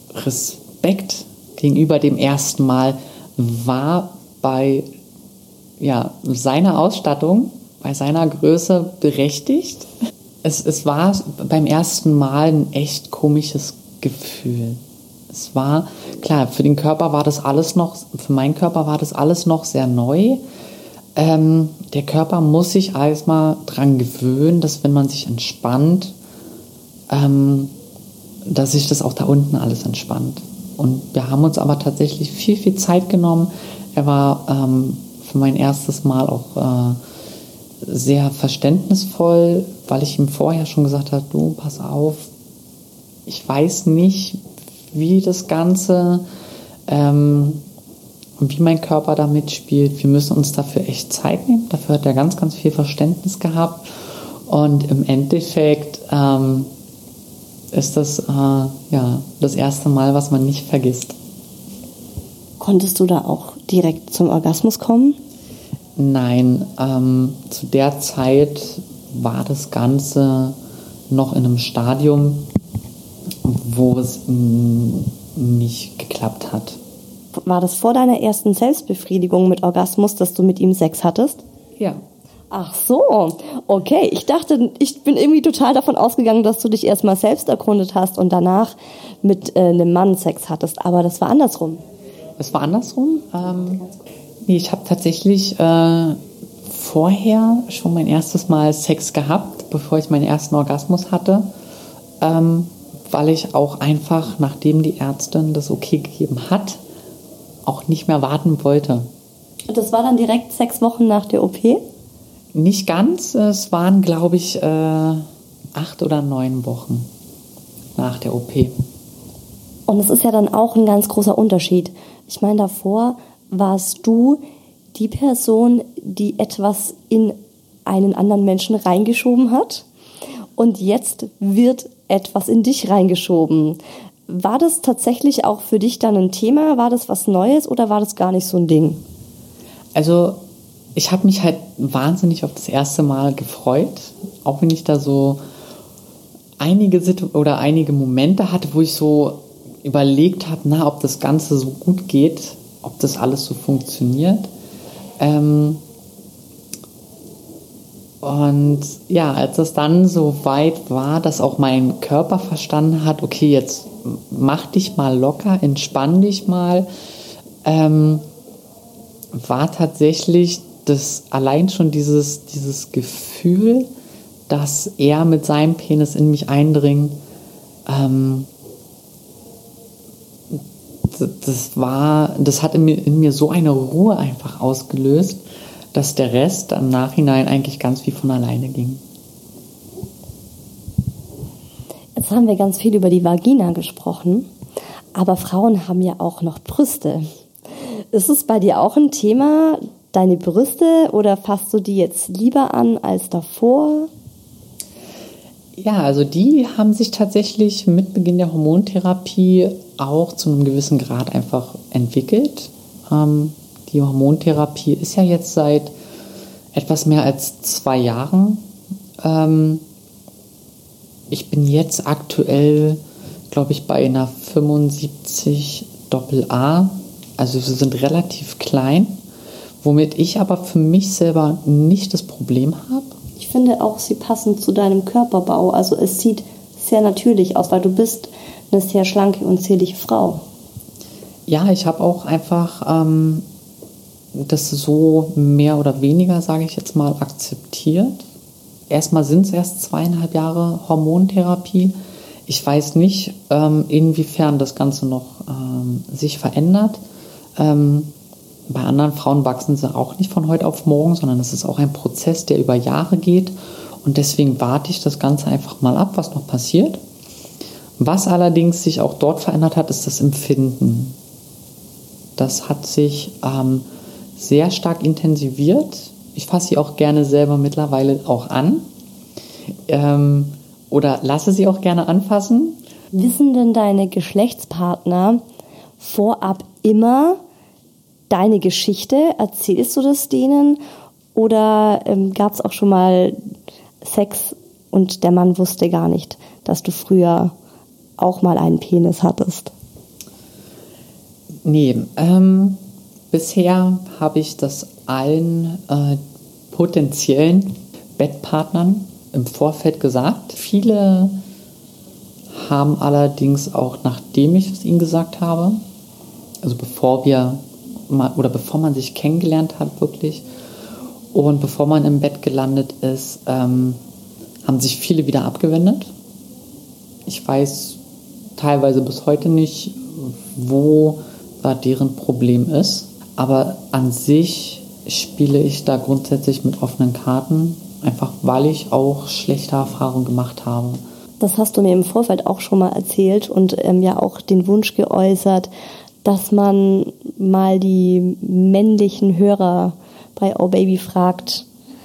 Respekt gegenüber dem ersten Mal war bei ja, seiner Ausstattung, bei seiner Größe berechtigt. Es, es war beim ersten Mal ein echt komisches Gefühl. Es war, klar, für den Körper war das alles noch, für meinen Körper war das alles noch sehr neu. Ähm, der Körper muss sich erstmal dran gewöhnen, dass wenn man sich entspannt, ähm, dass sich das auch da unten alles entspannt. Und wir haben uns aber tatsächlich viel, viel Zeit genommen. Er war ähm, für mein erstes Mal auch äh, sehr verständnisvoll, weil ich ihm vorher schon gesagt habe, du, pass auf, ich weiß nicht, wie das Ganze, ähm, wie mein Körper da mitspielt. Wir müssen uns dafür echt Zeit nehmen. Dafür hat er ganz, ganz viel Verständnis gehabt. Und im Endeffekt ähm, ist das äh, ja, das erste Mal, was man nicht vergisst. Konntest du da auch direkt zum Orgasmus kommen? Nein, ähm, zu der Zeit war das Ganze noch in einem Stadium, wo es mh, nicht geklappt hat. War das vor deiner ersten Selbstbefriedigung mit Orgasmus, dass du mit ihm Sex hattest? Ja. Ach so, okay. Ich dachte, ich bin irgendwie total davon ausgegangen, dass du dich erstmal selbst erkundet hast und danach mit äh, einem Mann Sex hattest. Aber das war andersrum. Es war andersrum. Ähm, nee, ich habe tatsächlich äh, vorher schon mein erstes Mal Sex gehabt, bevor ich meinen ersten Orgasmus hatte, ähm, weil ich auch einfach, nachdem die Ärztin das okay gegeben hat, auch nicht mehr warten wollte. Und das war dann direkt sechs Wochen nach der O P? Nicht ganz. Es waren, glaube ich, äh, acht oder neun Wochen nach der O P. Und es ist ja dann auch ein ganz großer Unterschied. Ich meine, davor warst du die Person, die etwas in einen anderen Menschen reingeschoben hat. Und jetzt wird etwas in dich reingeschoben. War das tatsächlich auch für dich dann ein Thema? War das was Neues oder war das gar nicht so ein Ding? Also ich habe mich halt wahnsinnig auf das erste Mal gefreut, auch wenn ich da so einige Situ- oder einige Momente hatte, wo ich so überlegt habe, na, ob das Ganze so gut geht, ob das alles so funktioniert. Ähm und ja, als es dann so weit war, dass auch mein Körper verstanden hat, okay, jetzt mach dich mal locker, entspann dich mal, ähm, war tatsächlich das allein schon dieses, dieses Gefühl, dass er mit seinem Penis in mich eindringt, ähm, das war, das hat in mir, in mir so eine Ruhe einfach ausgelöst, dass der Rest im Nachhinein eigentlich ganz wie von alleine ging. Jetzt haben wir ganz viel über die Vagina gesprochen, aber Frauen haben ja auch noch Brüste. Ist es bei dir auch ein Thema, deine Brüste, oder fasst du die jetzt lieber an als davor? Ja, also die haben sich tatsächlich mit Beginn der Hormontherapie auch zu einem gewissen Grad einfach entwickelt. Ähm, die Hormontherapie ist ja jetzt seit etwas mehr als zwei Jahren. Ähm, ich bin jetzt aktuell, glaube ich, bei einer fünfundsiebzig Doppel A. Also sie sind relativ klein, womit ich aber für mich selber nicht das Problem habe. Ich finde auch, sie passen zu deinem Körperbau. Also es sieht sehr natürlich aus, weil du bist eine sehr schlanke und zierliche Frau. Ja, ich habe auch einfach ähm, das so mehr oder weniger, sage ich jetzt mal, akzeptiert. Erstmal sind es erst zweieinhalb Jahre Hormontherapie. Ich weiß nicht, ähm, inwiefern das Ganze noch ähm, sich verändert. Ähm, bei anderen Frauen wachsen sie auch nicht von heute auf morgen, sondern es ist auch ein Prozess, der über Jahre geht. Und deswegen warte ich das Ganze einfach mal ab, was noch passiert. Was allerdings sich auch dort verändert hat, ist das Empfinden. Das hat sich ähm, sehr stark intensiviert. Ich fasse sie auch gerne selber mittlerweile auch an. Ähm, oder lasse sie auch gerne anfassen. Wissen denn deine Geschlechtspartner vorab immer deine Geschichte? Erzählst du das denen? Oder ähm, gab es auch schon mal Sex und der Mann wusste gar nicht, dass du früher auch mal einen Penis hattest? Nee, ähm, Bisher habe ich das allen äh, potenziellen Bettpartnern im Vorfeld gesagt. Viele haben allerdings auch, nachdem ich es ihnen gesagt habe, also bevor wir mal, oder bevor man sich kennengelernt hat wirklich und bevor man im Bett gelandet ist, ähm, haben sich viele wieder abgewendet. Ich weiß teilweise bis heute nicht, wo da deren Problem ist. Aber an sich spiele ich da grundsätzlich mit offenen Karten, einfach weil ich auch schlechte Erfahrungen gemacht habe. Das hast du mir im Vorfeld auch schon mal erzählt und ähm, ja auch den Wunsch geäußert, dass man mal die männlichen Hörer bei Oh Baby fragt,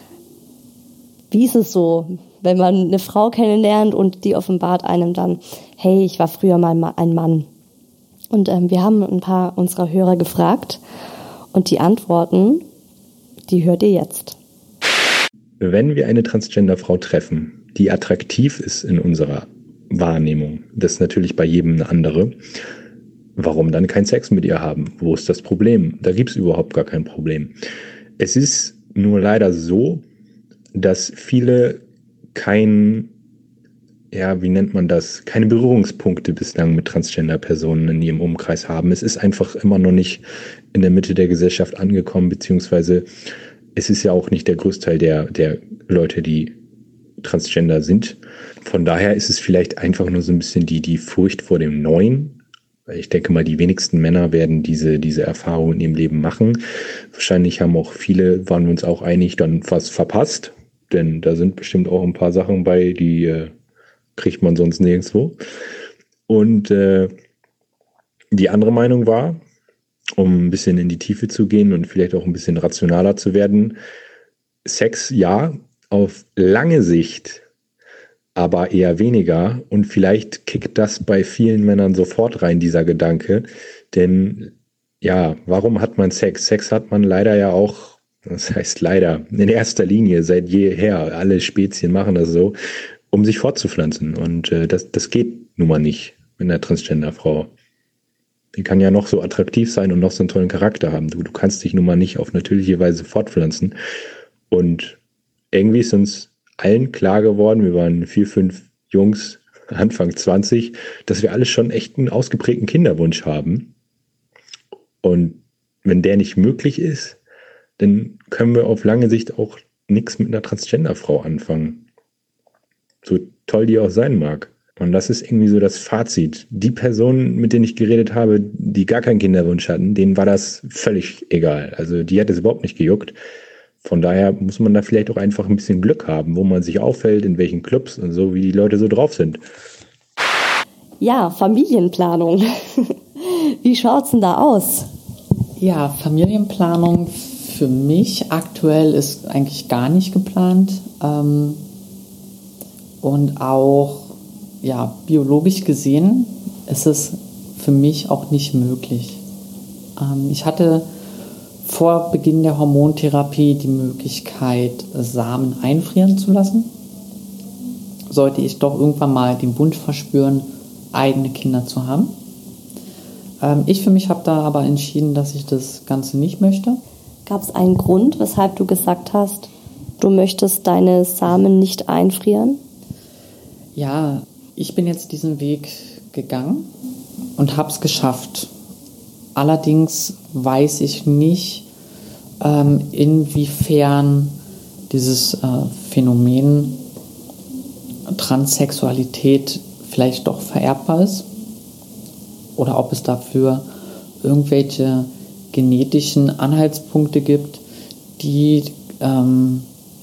wie ist es so, wenn man eine Frau kennenlernt und die offenbart einem dann, hey, ich war früher mal ein Mann. Und ähm, wir haben ein paar unserer Hörer gefragt und die Antworten, die hört ihr jetzt. Wenn wir eine Transgender-Frau treffen, die attraktiv ist in unserer Wahrnehmung, das ist natürlich bei jedem eine andere, warum dann keinen Sex mit ihr haben? Wo ist das Problem? Da gibt es überhaupt gar kein Problem. Es ist nur leider so, dass viele kein, ja, wie nennt man das, keine Berührungspunkte bislang mit Transgender-Personen in ihrem Umkreis haben. Es ist einfach immer noch nicht in der Mitte der Gesellschaft angekommen, beziehungsweise es ist ja auch nicht der Großteil der, der Leute, die Transgender sind. Von daher ist es vielleicht einfach nur so ein bisschen die, die Furcht vor dem Neuen. Ich denke mal, die wenigsten Männer werden diese, diese Erfahrung in ihrem Leben machen. Wahrscheinlich haben auch viele, waren wir uns auch einig, dann was verpasst. Denn da sind bestimmt auch ein paar Sachen bei, die äh, kriegt man sonst nirgendwo. Und äh, die andere Meinung war, um ein bisschen in die Tiefe zu gehen und vielleicht auch ein bisschen rationaler zu werden, Sex ja, auf lange Sicht aber eher weniger. Und vielleicht kickt das bei vielen Männern sofort rein, dieser Gedanke. Denn ja, warum hat man Sex? Sex hat man leider ja auch, das heißt leider, in erster Linie seit jeher, alle Spezien machen das so, um sich fortzupflanzen. Und äh, das, das geht nun mal nicht mit einer Transgender-Frau. Die kann ja noch so attraktiv sein und noch so einen tollen Charakter haben. Du, du kannst dich nun mal nicht auf natürliche Weise fortpflanzen. Und irgendwie ist uns allen klar geworden, wir waren vier, fünf Jungs, Anfang zwanzig, dass wir alle schon echt einen ausgeprägten Kinderwunsch haben. Und wenn der nicht möglich ist, dann können wir auf lange Sicht auch nichts mit einer Transgender-Frau anfangen. So toll die auch sein mag. Und das ist irgendwie so das Fazit. Die Personen, mit denen ich geredet habe, die gar keinen Kinderwunsch hatten, denen war das völlig egal. Also die hat es überhaupt nicht gejuckt. Von daher muss man da vielleicht auch einfach ein bisschen Glück haben, wo man sich aufhält, in welchen Clubs und so, wie die Leute so drauf sind. Ja, Familienplanung. Wie schaut's denn da aus? Ja, Familienplanung für mich aktuell ist eigentlich gar nicht geplant. Ähm, und auch ja, biologisch gesehen ist es für mich auch nicht möglich. Ähm, ich hatte vor Beginn der Hormontherapie die Möglichkeit, Samen einfrieren zu lassen. Sollte ich doch irgendwann mal den Wunsch verspüren, eigene Kinder zu haben. Ähm, ich für mich habe da aber entschieden, dass ich das Ganze nicht möchte. Gab es einen Grund, weshalb du gesagt hast, du möchtest deine Samen nicht einfrieren? Ja, ich bin jetzt diesen Weg gegangen und habe es geschafft. Allerdings weiß ich nicht, ähm, inwiefern dieses äh, Phänomen Transsexualität vielleicht doch vererbbar ist oder ob es dafür irgendwelche genetischen Anhaltspunkte gibt, die ähm,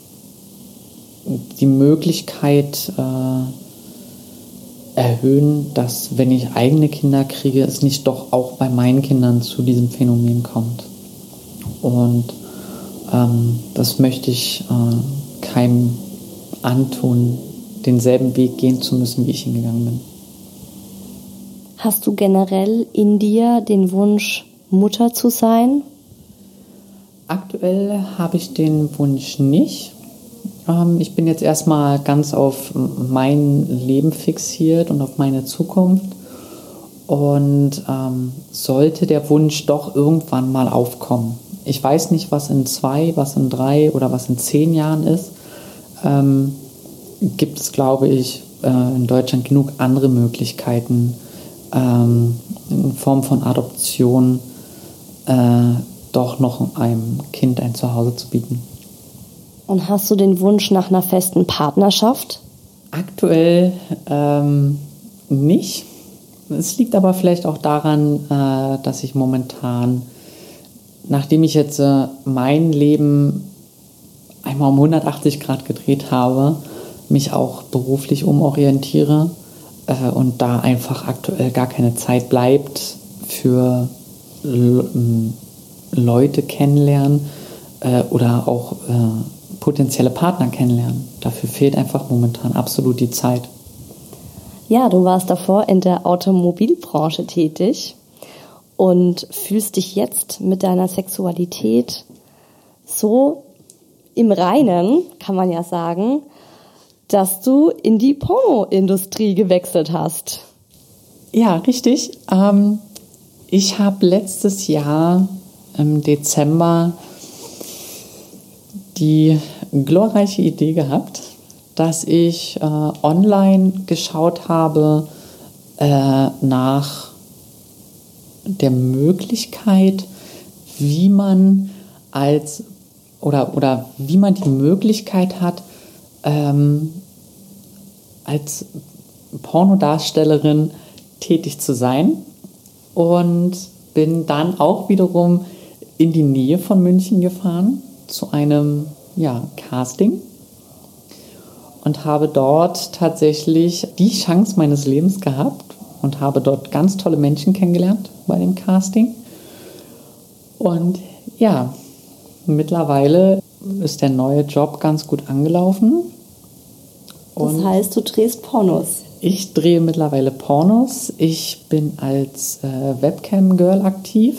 die Möglichkeit äh, erhöhen, dass, wenn ich eigene Kinder kriege, es nicht doch auch bei meinen Kindern zu diesem Phänomen kommt. Und ähm, das möchte ich äh, keinem antun, denselben Weg gehen zu müssen, wie ich ihn gegangen bin. Hast du generell in dir den Wunsch, Mutter zu sein? Aktuell habe ich den Wunsch nicht. Ich bin jetzt erstmal ganz auf mein Leben fixiert und auf meine Zukunft Und ähm, sollte der Wunsch doch irgendwann mal aufkommen. Ich weiß nicht, was in zwei, was in drei oder was in zehn Jahren ist. Ähm, gibt es, glaube ich, äh, in Deutschland genug andere Möglichkeiten, ähm, in Form von Adoption äh, doch noch einem Kind ein Zuhause zu bieten. Und hast du den Wunsch nach einer festen Partnerschaft? Aktuell ähm, nicht. Es liegt aber vielleicht auch daran, äh, dass ich momentan, nachdem ich jetzt äh, mein Leben einmal um hundertachtzig Grad gedreht habe, mich auch beruflich umorientiere äh, und da einfach aktuell gar keine Zeit bleibt für L- Leute kennenlernen äh, oder auch äh, potenzielle Partner kennenlernen. Dafür fehlt einfach momentan absolut die Zeit. Ja, du warst davor in der Automobilbranche tätig und fühlst dich jetzt mit deiner Sexualität so im Reinen, kann man ja sagen, dass du in die Pornoindustrie gewechselt hast. Ja, richtig. Ähm, ich habe letztes Jahr im Dezember die glorreiche Idee gehabt, dass ich äh, online geschaut habe äh, nach der Möglichkeit, wie man als oder, oder wie man die Möglichkeit hat, ähm, als Pornodarstellerin tätig zu sein, und bin dann auch wiederum in die Nähe von München gefahren zu einem ja, Casting und habe dort tatsächlich die Chance meines Lebens gehabt und habe dort ganz tolle Menschen kennengelernt bei dem Casting. Und ja, mittlerweile ist der neue Job ganz gut angelaufen. Und das heißt, du drehst Pornos. Ich drehe mittlerweile Pornos. Ich bin als äh, Webcam-Girl aktiv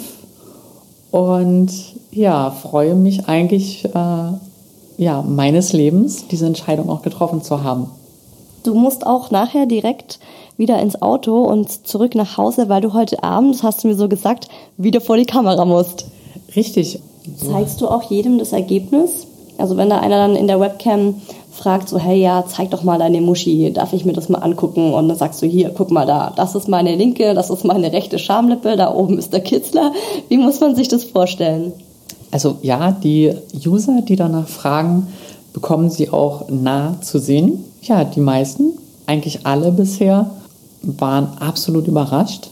und ja, freue mich eigentlich äh, ja, meines Lebens, diese Entscheidung auch getroffen zu haben. Du musst auch nachher direkt wieder ins Auto und zurück nach Hause, weil du heute Abend, das hast du mir so gesagt, wieder vor die Kamera musst. Richtig. Zeigst du auch jedem das Ergebnis? Also wenn da einer dann in der Webcam fragt so, hey, ja, zeig doch mal deine Muschi, darf ich mir das mal angucken? Und dann sagst du, hier, guck mal da, das ist meine linke, das ist meine rechte Schamlippe, da oben ist der Kitzler. Wie muss man sich das vorstellen? Also ja, die User, die danach fragen, bekommen sie auch nah zu sehen. Ja, die meisten, eigentlich alle bisher, waren absolut überrascht,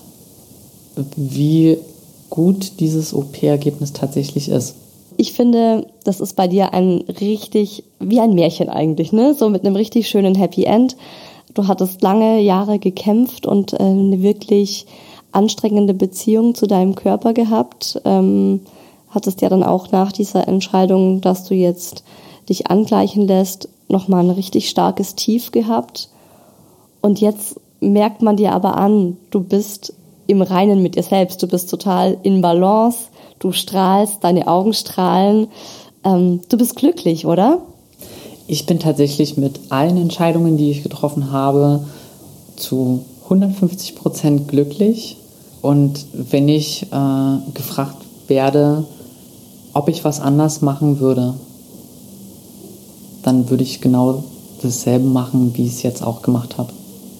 wie gut dieses O P-Ergebnis tatsächlich ist. Ich finde, das ist bei dir ein richtig, wie ein Märchen eigentlich, ne? So mit einem richtig schönen Happy End. Du hattest lange Jahre gekämpft und äh, eine wirklich anstrengende Beziehung zu deinem Körper gehabt. Ähm, hattest ja dann auch nach dieser Entscheidung, dass du jetzt dich angleichen lässt, nochmal ein richtig starkes Tief gehabt. Und jetzt merkt man dir aber an, du bist im Reinen mit dir selbst. Du bist total in Balance. Du strahlst, deine Augen strahlen. Ähm, du bist glücklich, oder? Ich bin tatsächlich mit allen Entscheidungen, die ich getroffen habe, zu hundertfünfzig Prozent glücklich. Und wenn ich äh, gefragt werde, ob ich was anders machen würde, dann würde ich genau dasselbe machen, wie ich es jetzt auch gemacht habe.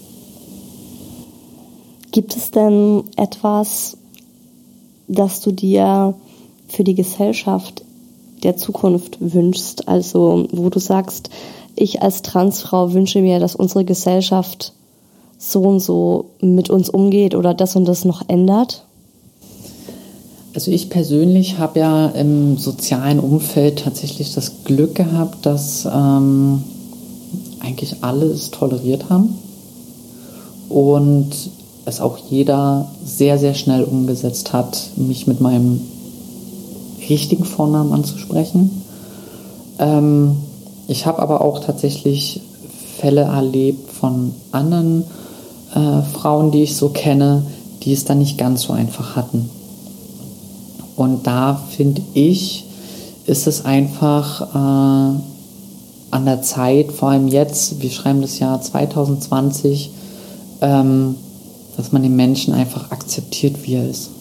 Gibt es denn etwas, das du dir für die Gesellschaft der Zukunft wünschst? Also wo du sagst, ich als Transfrau wünsche mir, dass unsere Gesellschaft so und so mit uns umgeht oder das und das noch ändert? Also ich persönlich habe ja im sozialen Umfeld tatsächlich das Glück gehabt, dass ähm, eigentlich alle es toleriert haben und es auch jeder sehr, sehr schnell umgesetzt hat, mich mit meinem richtigen Vornamen anzusprechen. Ähm, ich habe aber auch tatsächlich Fälle erlebt von anderen äh, Frauen, die ich so kenne, die es dann nicht ganz so einfach hatten. Und da finde ich, ist es einfach äh, an der Zeit, vor allem jetzt, wir schreiben das Jahr zwanzig zwanzig, ähm, dass man den Menschen einfach akzeptiert, wie er ist.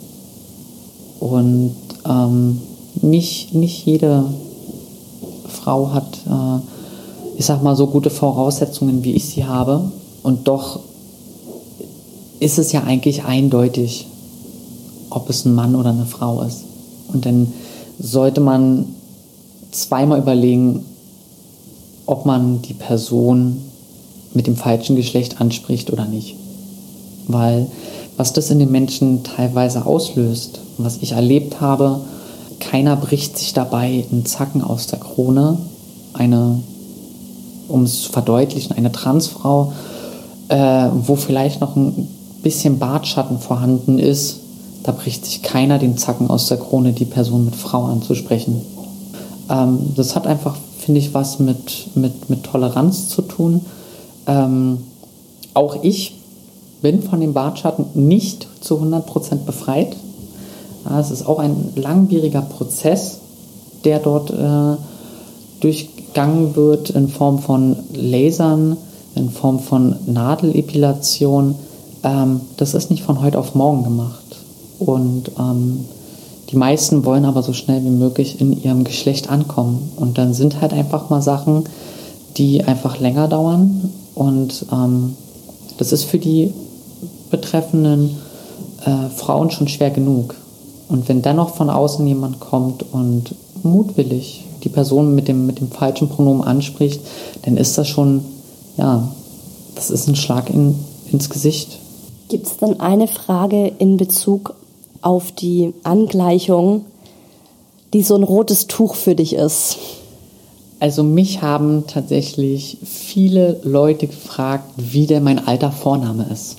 Und ähm, nicht, nicht jede Frau hat, äh, ich sag mal, so gute Voraussetzungen, wie ich sie habe. Und doch ist es ja eigentlich eindeutig, ob es ein Mann oder eine Frau ist. Und dann sollte man zweimal überlegen, ob man die Person mit dem falschen Geschlecht anspricht oder nicht. Weil was das in den Menschen teilweise auslöst, was ich erlebt habe, keiner bricht sich dabei einen Zacken aus der Krone. Eine, um es zu verdeutlichen, eine Transfrau, äh, wo vielleicht noch ein bisschen Bartschatten vorhanden ist, da bricht sich keiner den Zacken aus der Krone, die Person mit Frau anzusprechen. Ähm, das hat einfach, finde ich, was mit, mit, mit Toleranz zu tun. Ähm, auch ich bin von dem Bartschatten nicht zu hundert Prozent befreit. Ja, es ist auch ein langwieriger Prozess, der dort äh, durchgangen wird in Form von Lasern, in Form von Nadelepilation. Ähm, das ist nicht von heute auf morgen gemacht. Und ähm, die meisten wollen aber so schnell wie möglich in ihrem Geschlecht ankommen. Und dann sind halt einfach mal Sachen, die einfach länger dauern. Und ähm, das ist für die betreffenden äh, Frauen schon schwer genug. Und wenn dann noch von außen jemand kommt und mutwillig die Person mit dem, mit dem falschen Pronomen anspricht, dann ist das schon, ja, das ist ein Schlag in, ins Gesicht. Gibt es dann eine Frage in Bezug auf die Angleichung, die so ein rotes Tuch für dich ist? Also mich haben tatsächlich viele Leute gefragt, wie denn mein alter Vorname ist.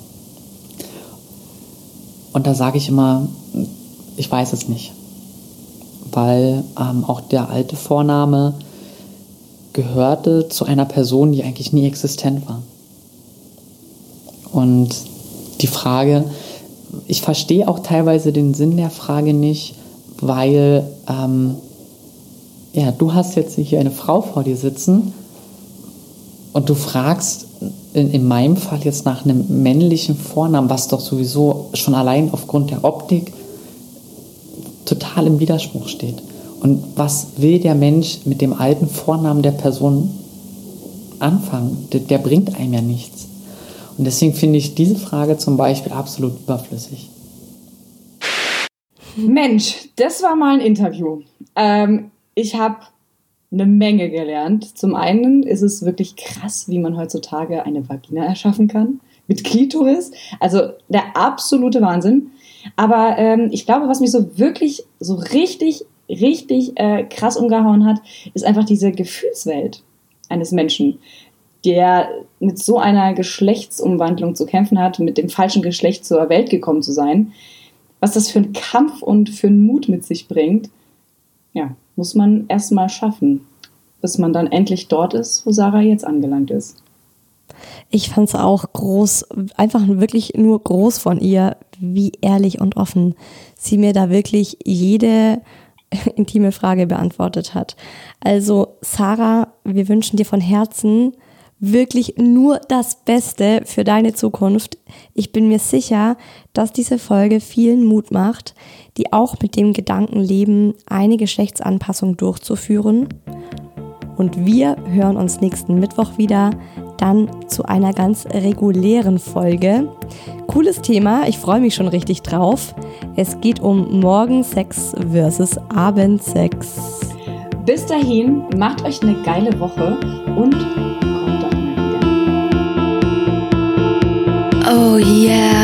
Und da sage ich immer, ich weiß es nicht. Weil ähm, auch der alte Vorname gehörte zu einer Person, die eigentlich nie existent war. Und die Frage, ich verstehe auch teilweise den Sinn der Frage nicht, weil ähm, ja, du hast jetzt hier eine Frau vor dir sitzen und du fragst in, in meinem Fall jetzt nach einem männlichen Vornamen, was doch sowieso schon allein aufgrund der Optik total im Widerspruch steht. Und was will der Mensch mit dem alten Vornamen der Person anfangen? Der, der bringt einem ja nichts. Und deswegen finde ich diese Frage zum Beispiel absolut überflüssig. Mensch, das war mal ein Interview. Ähm, ich habe eine Menge gelernt. Zum einen ist es wirklich krass, wie man heutzutage eine Vagina erschaffen kann mit Klitoris. Also der absolute Wahnsinn. Aber ähm, ich glaube, was mich so wirklich, so richtig, richtig äh, krass umgehauen hat, ist einfach diese Gefühlswelt eines Menschen, der mit so einer Geschlechtsumwandlung zu kämpfen hat, mit dem falschen Geschlecht zur Welt gekommen zu sein. Was das für einen Kampf und für einen Mut mit sich bringt, ja, muss man erst mal schaffen, bis man dann endlich dort ist, wo Sarah jetzt angelangt ist. Ich fand es auch groß, einfach wirklich nur groß von ihr, wie ehrlich und offen sie mir da wirklich jede intime Frage beantwortet hat. Also Sarah, wir wünschen dir von Herzen wirklich nur das Beste für deine Zukunft. Ich bin mir sicher, dass diese Folge vielen Mut macht, die auch mit dem Gedanken leben, eine Geschlechtsanpassung durchzuführen. Und wir hören uns nächsten Mittwoch wieder, dann zu einer ganz regulären Folge. Cooles Thema, ich freue mich schon richtig drauf. Es geht um Morgensex versus Abendsex. Bis dahin, macht euch eine geile Woche und kommt doch mal wieder. Oh yeah.